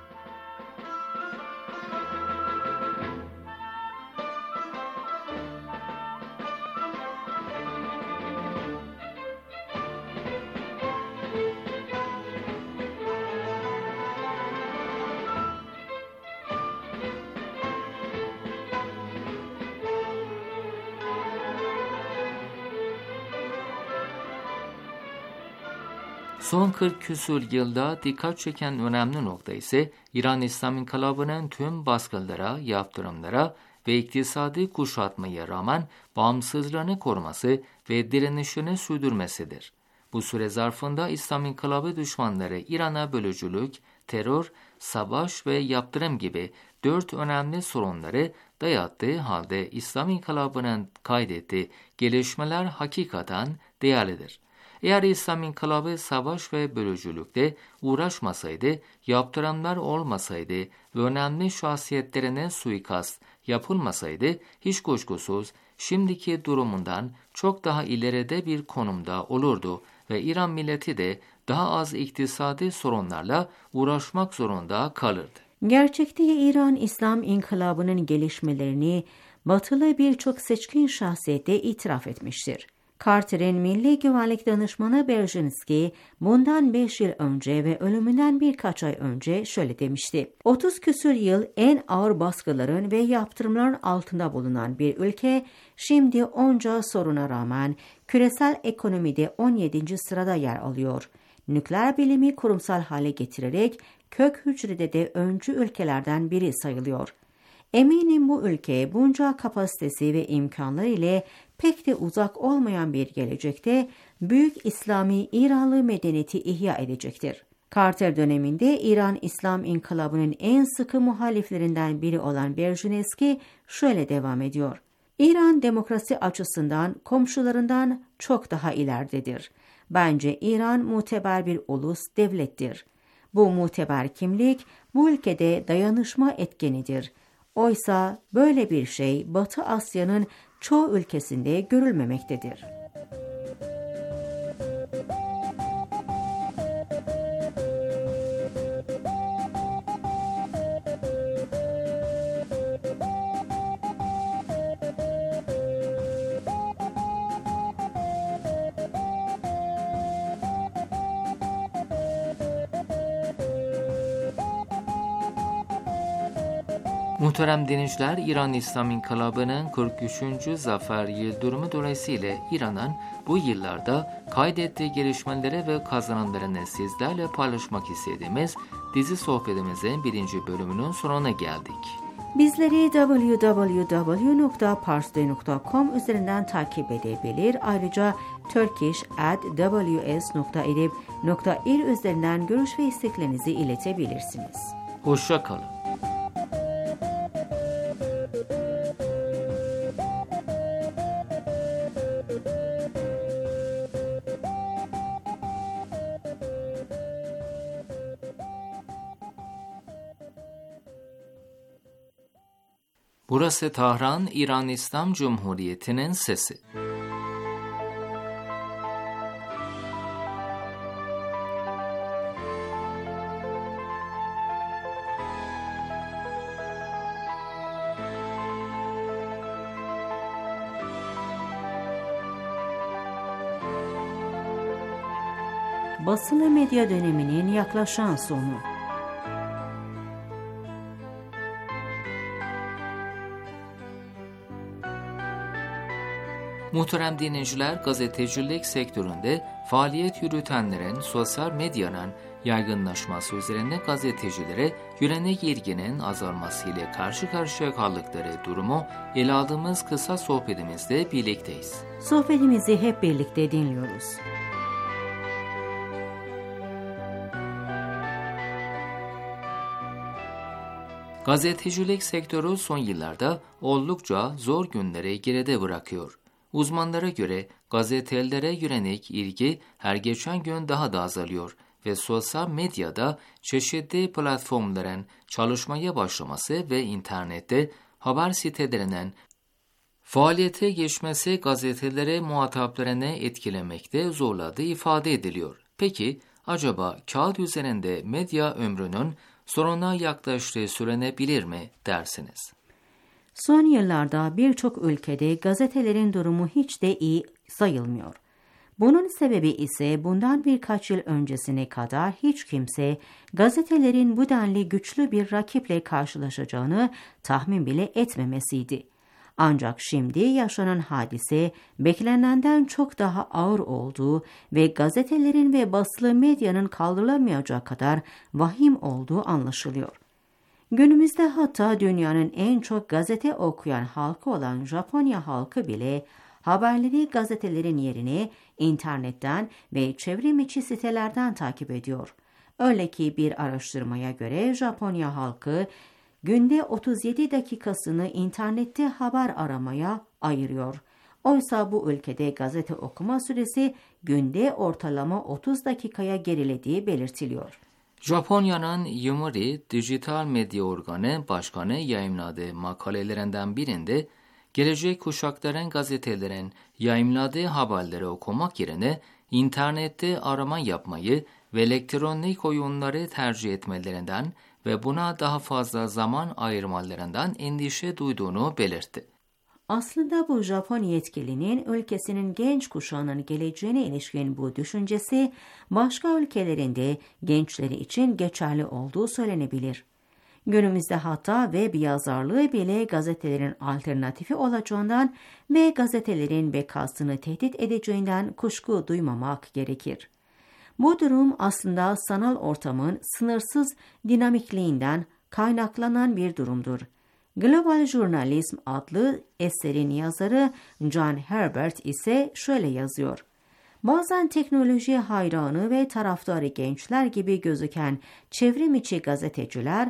Speaker 1: Son kırk küsur yılda dikkat çeken önemli nokta ise İran İslam İnkılabı'nın tüm baskılara, yaptırımlara ve iktisadi kuşatmaya rağmen bağımsızlığını koruması ve direnişini sürdürmesidir. Bu süre zarfında İslam İnkılabı düşmanları İran'a bölücülük, terör, savaş ve yaptırım gibi dört önemli sorunları dayattığı halde İslam İnkılabı'nın kaydettiği gelişmeler hakikaten değerlidir. Eğer İslam İnkılabı savaş ve bölücülükte uğraşmasaydı, yaptıranlar olmasaydı ve önemli şahsiyetlerine suikast yapılmasaydı, hiç kuşkusuz şimdiki durumundan çok daha ileride bir konumda olurdu ve İran milleti de daha az iktisadi sorunlarla uğraşmak zorunda kalırdı.
Speaker 4: Gerçekte İran İslam İnkılabı'nın gelişmelerini batılı birçok seçkin şahsiyete itiraf etmiştir. Carter'in Milli Güvenlik Danışmanı Brzezinski bundan beş yıl önce ve ölümünden birkaç ay önce şöyle demişti. otuz küsur yıl en ağır baskıların ve yaptırımların altında bulunan bir ülke şimdi onca soruna rağmen küresel ekonomide on yedinci sırada yer alıyor. Nükleer bilimi kurumsal hale getirerek kök hücrede de öncü ülkelerden biri sayılıyor. Eminim bu ülke bunca kapasitesi ve imkanları ile pek de uzak olmayan bir gelecekte büyük İslami İranlı medeniyeti ihya edecektir. Carter döneminde İran İslam İnkılabı'nın en sıkı muhaliflerinden biri olan Brzezinski şöyle devam ediyor. İran demokrasi açısından komşularından çok daha ileridedir. Bence İran muteber bir ulus devlettir. Bu muteber kimlik bu ülkede dayanışma etkenidir. Oysa böyle bir şey Batı Asya'nın çoğu ülkesinde görülmemektedir.
Speaker 1: Muhterem dinleyiciler, İran İslam İnkılabı'nın kırk üçüncü zafer yıl dönümü dolayısıyla İran'ın bu yıllarda kaydettiği gelişmeleri ve kazanımlarını sizlerle paylaşmak istediğimiz dizi sohbetimizin birinci bölümünün sonuna geldik.
Speaker 4: Bizleri double-u double-u double-u nokta parstoy nokta com üzerinden takip edebilir. Ayrıca turkish at w s nokta edeb nokta il üzerinden görüş ve isteklerinizi iletebilirsiniz.
Speaker 1: Hoşça kalın. Burası Tahran, İran İslam Cumhuriyeti'nin sesi.
Speaker 4: Basılı medya döneminin yaklaşan sonu.
Speaker 1: Muhterem dinleyiciler, gazetecilik sektöründe faaliyet yürütenlerin sosyal medyanın yaygınlaşması üzerine gazetecilere yönelik ilginin azalmasıyla karşı karşıya kaldıkları durumu ele aldığımız kısa sohbetimizde birlikteyiz.
Speaker 4: Sohbetimizi hep birlikte dinliyoruz.
Speaker 1: Gazetecilik sektörü son yıllarda oldukça zor günleri geride bırakıyor. Uzmanlara göre gazetelere yönelik ilgi her geçen gün daha da azalıyor ve sosyal medyada çeşitli platformların çalışmaya başlaması ve internette haber sitelerinin faaliyete geçmesi gazetelere muhataplarını etkilemekte zorladığı ifade ediliyor. Peki acaba kağıt üzerinde medya ömrünün sonuna yaklaştığı söylenebilir mi dersiniz?
Speaker 4: Son yıllarda birçok ülkede gazetelerin durumu hiç de iyi sayılmıyor. Bunun sebebi ise bundan birkaç yıl öncesine kadar hiç kimse gazetelerin bu denli güçlü bir rakiple karşılaşacağını tahmin bile etmemesiydi. Ancak şimdi yaşanan hadise beklenenden çok daha ağır olduğu ve gazetelerin ve basılı medyanın kaldırılamayacağı kadar vahim olduğu anlaşılıyor. Günümüzde hatta dünyanın en çok gazete okuyan halkı olan Japonya halkı bile haberleri gazetelerin yerine internetten ve çevrim içi sitelerden takip ediyor. Öyle ki bir araştırmaya göre Japonya halkı günde otuz yedi dakikasını internette haber aramaya ayırıyor. Oysa bu ülkede gazete okuma süresi günde ortalama otuz dakikaya gerilediği belirtiliyor.
Speaker 1: Japonya'nın Yomiuri Dijital Medya Organı Başkanı yayımladığı makalelerinden birinde gelecek kuşakların gazetelerin yayımladığı haberleri okumak yerine internette arama yapmayı ve elektronik oyunları tercih etmelerinden ve buna daha fazla zaman ayırmalarından endişe duyduğunu belirtti.
Speaker 4: Aslında bu Japon yetkilinin ülkesinin genç kuşağının geleceğine ilişkin bu düşüncesi başka ülkelerinde gençleri için geçerli olduğu söylenebilir. Günümüzde hatta web yazarlığı bile gazetelerin alternatifi olacağından ve gazetelerin bekasını tehdit edeceğinden kuşku duymamak gerekir. Bu durum aslında sanal ortamın sınırsız dinamikliğinden kaynaklanan bir durumdur. Global Journalism adlı eserin yazarı John Herbert ise şöyle yazıyor. Bazen teknoloji hayranı ve taraftarı gençler gibi gözüken çevrim içi gazeteciler,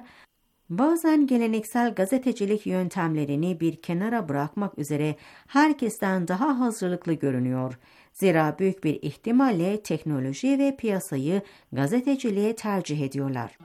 Speaker 4: bazen geleneksel gazetecilik yöntemlerini bir kenara bırakmak üzere herkesten daha hazırlıklı görünüyor. Zira büyük bir ihtimalle teknoloji ve piyasayı gazeteciliğe tercih ediyorlar.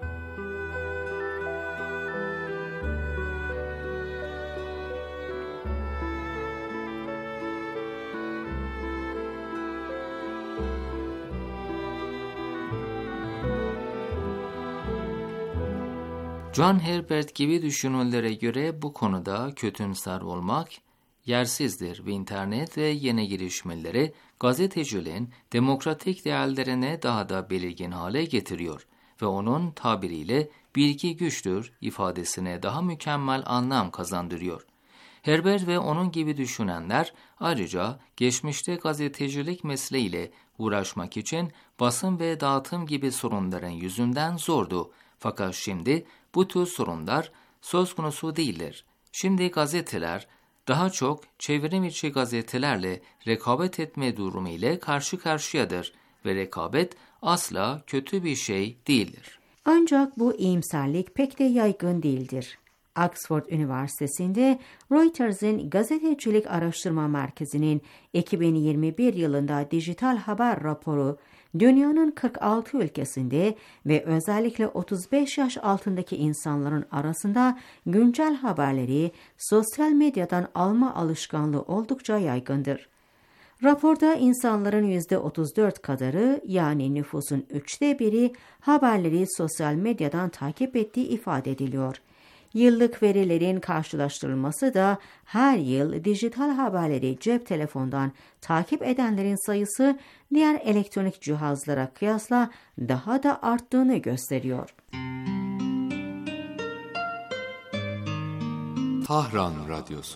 Speaker 1: John Herbert gibi düşünürlere göre bu konuda kötümser olmak yersizdir ve internet ve yeni gelişmeleri gazeteciliğin demokratik değerlerine daha da belirgin hale getiriyor ve onun tabiriyle bilgi güçtür ifadesine daha mükemmel anlam kazandırıyor. Herbert ve onun gibi düşünenler ayrıca geçmişte gazetecilik mesleğiyle uğraşmak için basın ve dağıtım gibi sorunların yüzünden zordu. Fakat şimdi bu tür sorunlar söz konusu değildir. Şimdi gazeteler daha çok çevrim içi gazetelerle rekabet etme durumu ile karşı karşıyadır ve rekabet asla kötü bir şey değildir.
Speaker 4: Ancak bu iyimserlik pek de yaygın değildir. Oxford Üniversitesi'nde Reuters'in Gazetecilik Araştırma Merkezi'nin iki bin yirmi bir yılında dijital haber raporu, dünyanın kırk altı ülkesinde ve özellikle otuz beş yaş altındaki insanların arasında güncel haberleri sosyal medyadan alma alışkanlığı oldukça yaygındır. Raporda insanların yüzde otuz dört kadarı, yani nüfusun üçte biri haberleri sosyal medyadan takip ettiği ifade ediliyor. Yıllık verilerin karşılaştırılması da her yıl dijital haberleri cep telefondan takip edenlerin sayısı diğer elektronik cihazlara kıyasla daha da arttığını gösteriyor.
Speaker 15: Tahran Radyosu.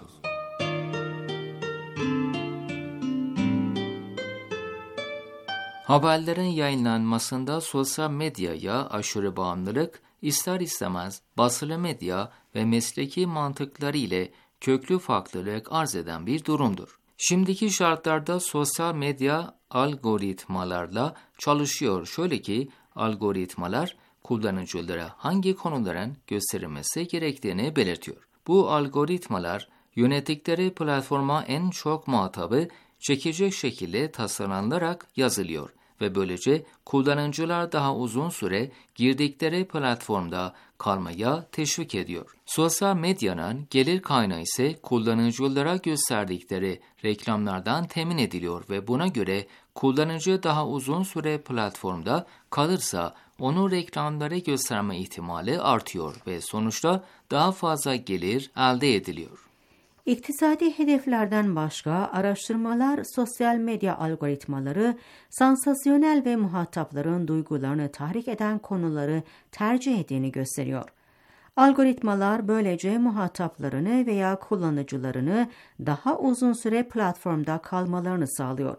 Speaker 1: Haberlerin yayınlanmasında sosyal medyaya aşırı bağımlılık ister istemez basılı medya ve mesleki mantıkları ile köklü farklılık arz eden bir durumdur. Şimdiki şartlarda sosyal medya algoritmalarla çalışıyor. Şöyle ki algoritmalar kullanıcılara hangi konuların gösterilmesi gerektiğini belirtiyor. Bu algoritmalar yönettikleri platforma en çok muhatabı çekecek şekilde tasarlanarak yazılıyor ve böylece kullanıcılar daha uzun süre girdikleri platformda kalmaya teşvik ediyor. Sosyal medyanın gelir kaynağı ise kullanıcılara gösterdikleri reklamlardan temin ediliyor ve buna göre kullanıcı daha uzun süre platformda kalırsa onu reklamları gösterme ihtimali artıyor ve sonuçta daha fazla gelir elde ediliyor.
Speaker 4: İktisadi hedeflerden başka araştırmalar sosyal medya algoritmaları sansasyonel ve muhatapların duygularını tahrik eden konuları tercih ettiğini gösteriyor. Algoritmalar böylece muhataplarını veya kullanıcılarını daha uzun süre platformda kalmalarını sağlıyor.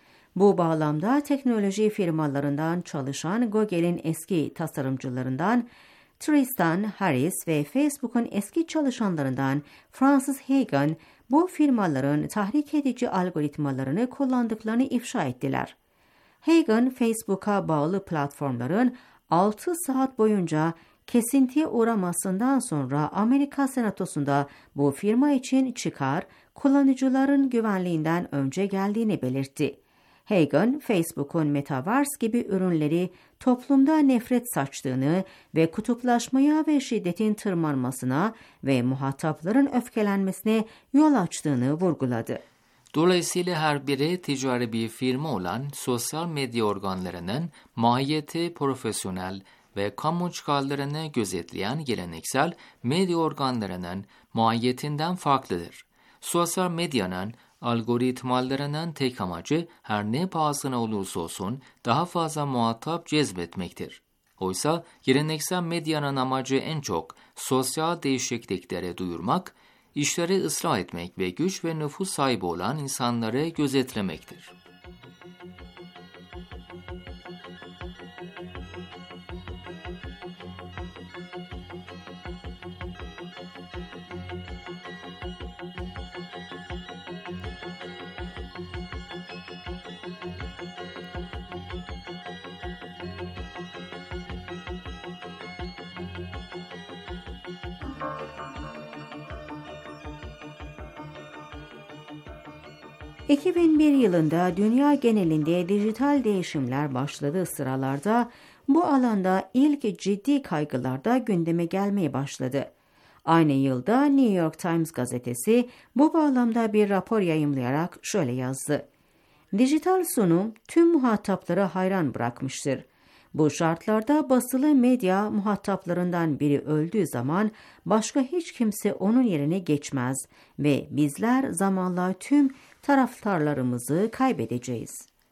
Speaker 4: Bu bağlamda teknoloji firmalarından çalışan Google'in eski tasarımcılarından Tristan Harris ve Facebook'un eski çalışanlarından Francis Hagan bu firmaların tahrik edici algoritmalarını kullandıklarını ifşa ettiler. Hagan, Facebook'a bağlı platformların altı saat boyunca kesintiye uğramasından sonra Amerika Senatosu'nda bu firma için çıkar, kullanıcıların güvenliğinden önce geldiğini belirtti. Hagan, Facebook'un Metaverse gibi ürünleri toplumda nefret saçtığını ve kutuplaşmaya ve şiddetin tırmanmasına ve muhatapların öfkelenmesine yol açtığını vurguladı.
Speaker 1: Dolayısıyla her biri ticari bir firma olan sosyal medya organlarının mahiyeti profesyonel ve kamu çıkarlarını gözetleyen geleneksel medya organlarının mahiyetinden farklıdır. Sosyal medyanın algoritmalarının tek amacı her ne pahasına olursa olsun daha fazla muhatap cezbetmektir. Oysa geleneksel medyanın amacı en çok sosyal değişikliklere duyurmak, işleri ıslah etmek ve güç ve nüfus sahibi olan insanları gözetlemektir.
Speaker 4: iki bin bir yılında dünya genelinde dijital değişimler başladığı sıralarda bu alanda ilk ciddi kaygılar da gündeme gelmeye başladı. Aynı yılda New York Times gazetesi bu bağlamda bir rapor yayımlayarak şöyle yazdı. Dijital sunum tüm muhatapları hayran bırakmıştır. Bu şartlarda basılı medya muhataplarından biri öldüğü zaman başka hiç kimse onun yerine geçmez ve bizler zamanla tüm taraftarlarımızı kaybedeceğiz.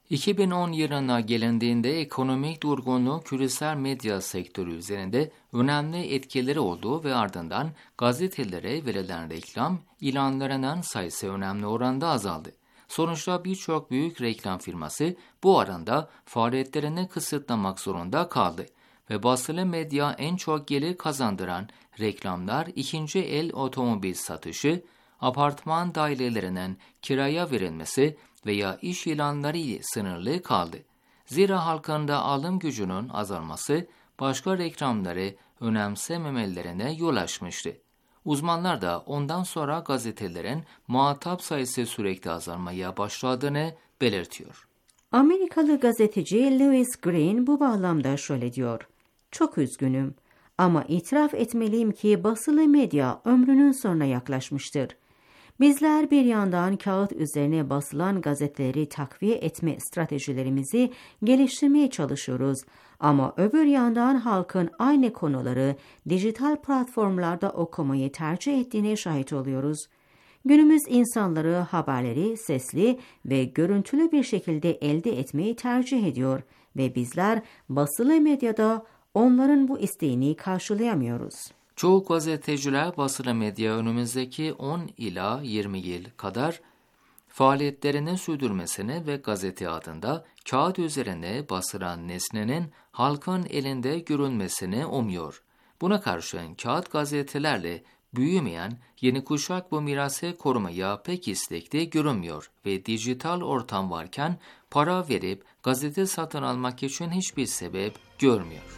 Speaker 1: iki bin on yılına gelindiğinde ekonomik durgunluğun küresel medya sektörü üzerinde önemli etkileri olduğu ve ardından gazetelere verilen reklam ilanlarının sayısı önemli oranda azaldı. Sonuçta birçok büyük reklam firması bu aranda faaliyetlerini kısıtlamak zorunda kaldı ve basılı medya en çok gelir kazandıran reklamlar ikinci el otomobil satışı, apartman dairelerinin kiraya verilmesi veya iş ilanları ile sınırlı kaldı. Zira halkın da alım gücünün azalması başka reklamları önemsememelerine yol açmıştı. Uzmanlar da ondan sonra gazetelerin muhatap sayısı sürekli azalmaya başladığını belirtiyor.
Speaker 4: Amerikalı gazeteci Louis Green bu bağlamda şöyle diyor. Çok üzgünüm ama itiraf etmeliyim ki basılı medya ömrünün sonuna yaklaşmıştır. Bizler bir yandan kağıt üzerine basılan gazeteleri takviye etme stratejilerimizi geliştirmeye çalışıyoruz. Ama öbür yandan halkın aynı konuları dijital platformlarda okumayı tercih ettiğine şahit oluyoruz. Günümüz insanları haberleri sesli ve görüntülü bir şekilde elde etmeyi tercih ediyor ve bizler basılı medyada onların bu isteğini karşılayamıyoruz.
Speaker 1: Çoğu gazeteciler basılı medya önümüzdeki on ila yirmi yıl kadar faaliyetlerini sürdürmesini ve gazete adında kağıt üzerine basılan nesnenin halkın elinde görünmesini umuyor. Buna karşın kağıt gazetelerle büyümeyen yeni kuşak bu mirası korumaya pek istekli görünmüyor ve dijital ortam varken para verip gazete satın almak için hiçbir sebep görmüyor.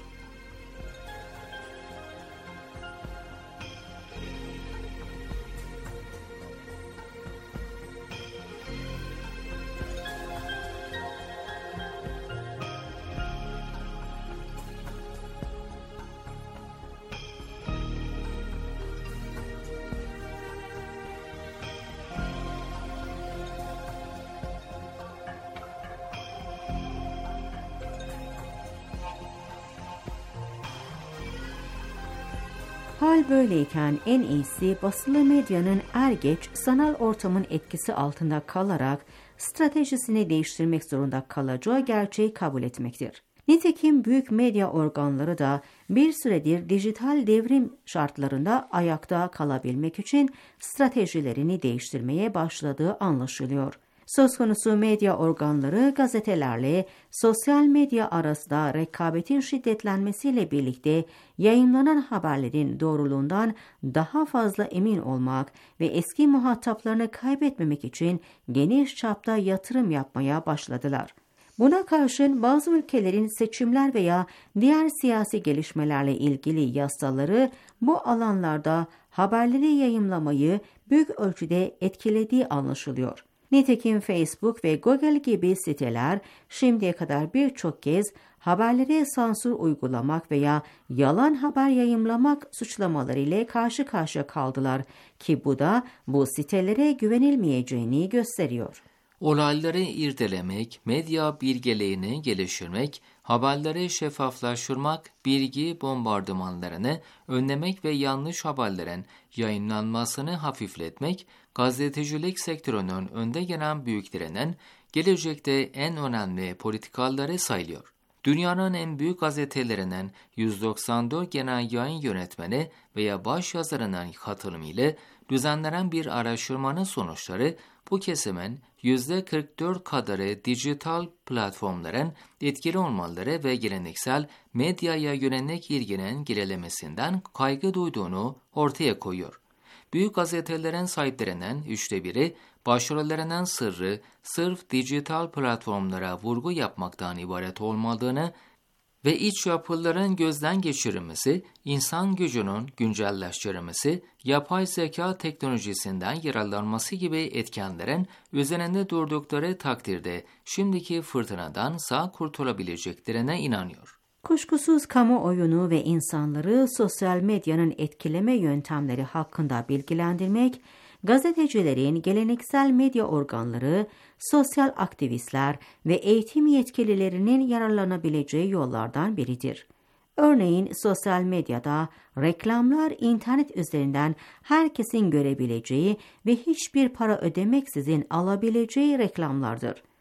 Speaker 4: Hal böyleyken en iyisi basılı medyanın er geç sanal ortamın etkisi altında kalarak stratejisini değiştirmek zorunda kalacağı gerçeği kabul etmektir. Nitekim büyük medya organları da bir süredir dijital devrim şartlarında ayakta kalabilmek için stratejilerini değiştirmeye başladığı anlaşılıyor. Söz konusu medya organları gazetelerle sosyal medya arasında rekabetin şiddetlenmesiyle birlikte yayınlanan haberlerin doğruluğundan daha fazla emin olmak ve eski muhataplarını kaybetmemek için geniş çapta yatırım yapmaya başladılar. Buna karşın bazı ülkelerin seçimler veya diğer siyasi gelişmelerle ilgili yasaları bu alanlarda haberleri yayımlamayı büyük ölçüde etkilediği anlaşılıyor. Nitekim Facebook ve Google gibi siteler şimdiye kadar birçok kez haberlere sansür uygulamak veya yalan haber yayımlamak suçlamaları ile karşı karşıya kaldılar ki bu da bu sitelere güvenilmeyeceğini gösteriyor.
Speaker 1: Olayları irdelemek, medya bilgeliğini geliştirmek, haberleri şeffaflaştırmak, bilgi bombardımanlarını önlemek ve yanlış haberlerin yayınlanmasını hafifletmek, gazetecilik sektörünün önde gelen büyüklerinin gelecekte en önemli politikaları sayılıyor. Dünyanın en büyük gazetelerinin yüz doksan dört genel yayın yönetmeni veya başyazarının katılımıyla düzenlenen bir araştırmanın sonuçları bu kesimin yüzde kırk dört kadarı dijital platformların etkili olmaları ve geleneksel medyaya yönelik ilginin gerilemesinden kaygı duyduğunu ortaya koyuyor. Büyük gazetelerin sahiplerinin üçte biri başarılarının sırrı sırf dijital platformlara vurgu yapmaktan ibaret olmadığını ve iç yapıların gözden geçirilmesi, insan gücünün güncelleştirilmesi, yapay zeka teknolojisinden yararlanması gibi etkenlerin üzerinde durdukları takdirde şimdiki fırtınadan sağ kurtulabileceklerine inanıyor.
Speaker 4: Kuşkusuz kamuoyunu ve insanları sosyal medyanın etkileme yöntemleri hakkında bilgilendirmek, gazetecilerin, geleneksel medya organları, sosyal aktivistler ve eğitim yetkililerinin yararlanabileceği yollardan biridir. Örneğin sosyal medyada reklamlar internet üzerinden herkesin görebileceği ve hiçbir para ödemeksizin alabileceği reklamlardır.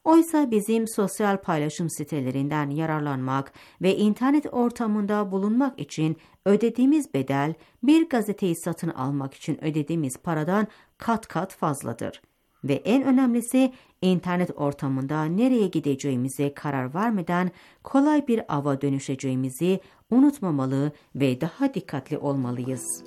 Speaker 4: Oysa bizim sosyal paylaşım sitelerinden yararlanmak ve internet ortamında bulunmak için ödediğimiz bedel, bir gazeteyi satın almak için ödediğimiz paradan kat kat fazladır. Ve en önemlisi, internet ortamında nereye gideceğimize karar vermeden kolay bir ava dönüşeceğimizi unutmamalı ve daha dikkatli olmalıyız.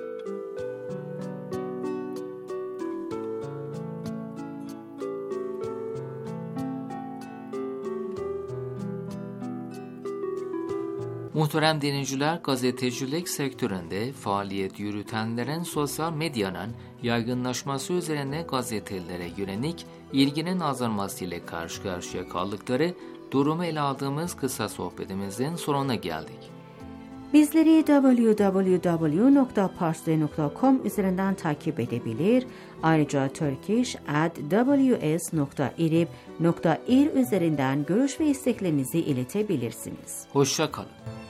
Speaker 1: Muhterem dinleyiciler, gazetecilik sektöründe faaliyet yürütenlerin sosyal medyanın yaygınlaşması üzerine gazetelere yönelik ilginin azalmasıyla karşı karşıya kaldıkları durumu ele aldığımız kısa sohbetimizin sonuna geldik.
Speaker 4: Bizleri double-u double-u double-u nokta parstoday nokta com üzerinden takip edebilir. Ayrıca turkish at w s nokta irib nokta ir üzerinden görüş ve isteklerinizi iletebilirsiniz.
Speaker 1: Hoşça kalın.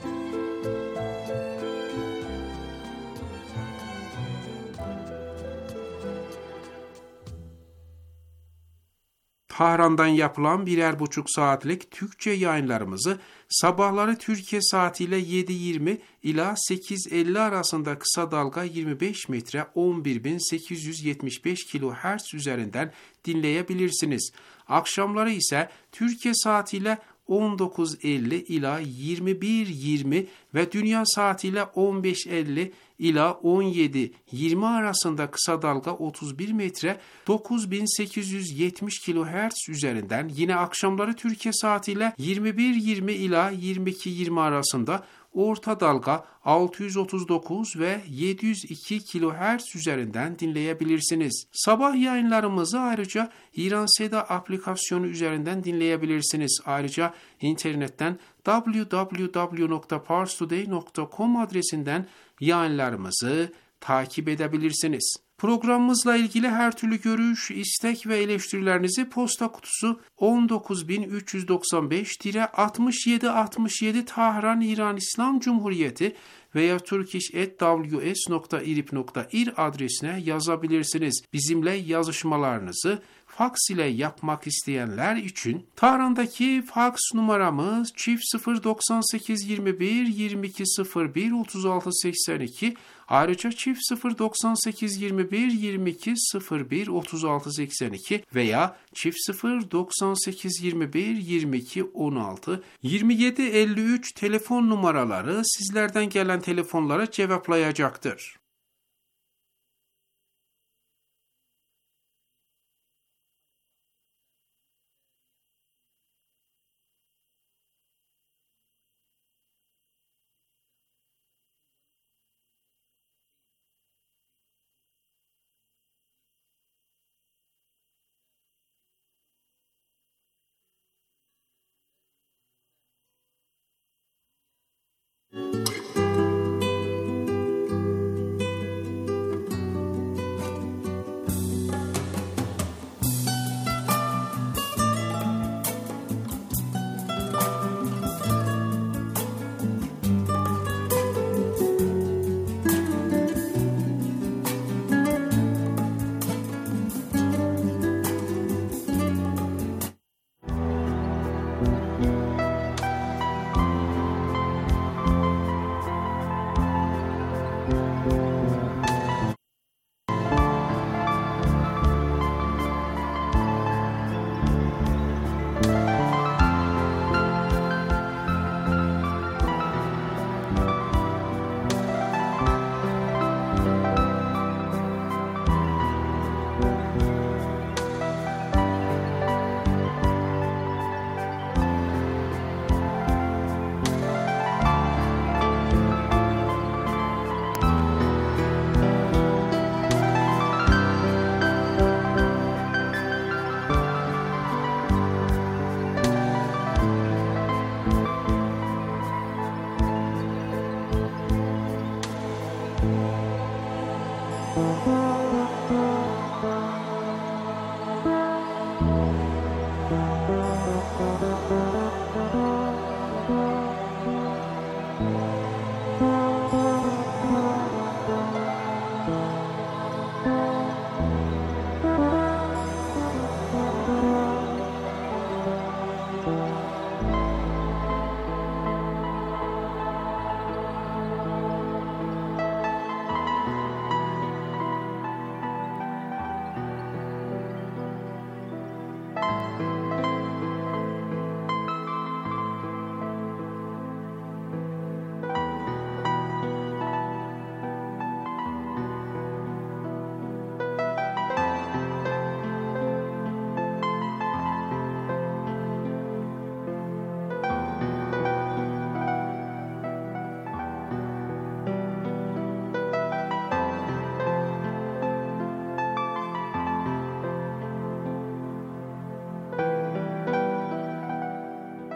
Speaker 12: Tahran'dan yapılan birer buçuk saatlik Türkçe yayınlarımızı sabahları Türkiye saatiyle yedi yirmi ila sekiz elli arasında kısa dalga yirmi beş metre on bir bin sekiz yüz yetmiş beş kilohertz üzerinden dinleyebilirsiniz. Akşamları ise Türkiye saatiyle on dokuz elli ila yirmi bir yirmi ve dünya saatiyle on beş elli ila on yedi yirmi arasında kısa dalga otuz bir metre dokuz bin sekiz yüz yetmiş kilohertz üzerinden, yine akşamları Türkiye saatiyle yirmi bir yirmi ila yirmi iki yirmi arasında orta dalga altı yüz otuz dokuz ve yedi yüz iki kilohertz üzerinden dinleyebilirsiniz. Sabah yayınlarımızı ayrıca İran Seda aplikasyonu üzerinden dinleyebilirsiniz. Ayrıca internetten double-u double-u double-u nokta parstoday nokta com adresinden yayınlarımızı takip edebilirsiniz. Programımızla ilgili her türlü görüş, istek ve eleştirilerinizi posta kutusu on dokuz bin üç yüz doksan beş altmış yedi altmış yedi Tahran İran İslam Cumhuriyeti veya turkish at w s nokta irib nokta ir adresine yazabilirsiniz. Bizimle yazışmalarınızı faks ile yapmak isteyenler için Tahran'daki faks numaramız çift sıfır doksan sekiz yirmi bir yirmi iki sıfır bir otuz altı seksen iki, ayrıca çift sıfır doksan sekiz yirmi bir yirmi iki sıfır bir otuz altı seksen iki veya çift sıfır doksan sekiz yirmi bir yirmi iki on altı yirmi yedi elli üç telefon numaraları sizlerden gelen telefonlara cevaplayacaktır.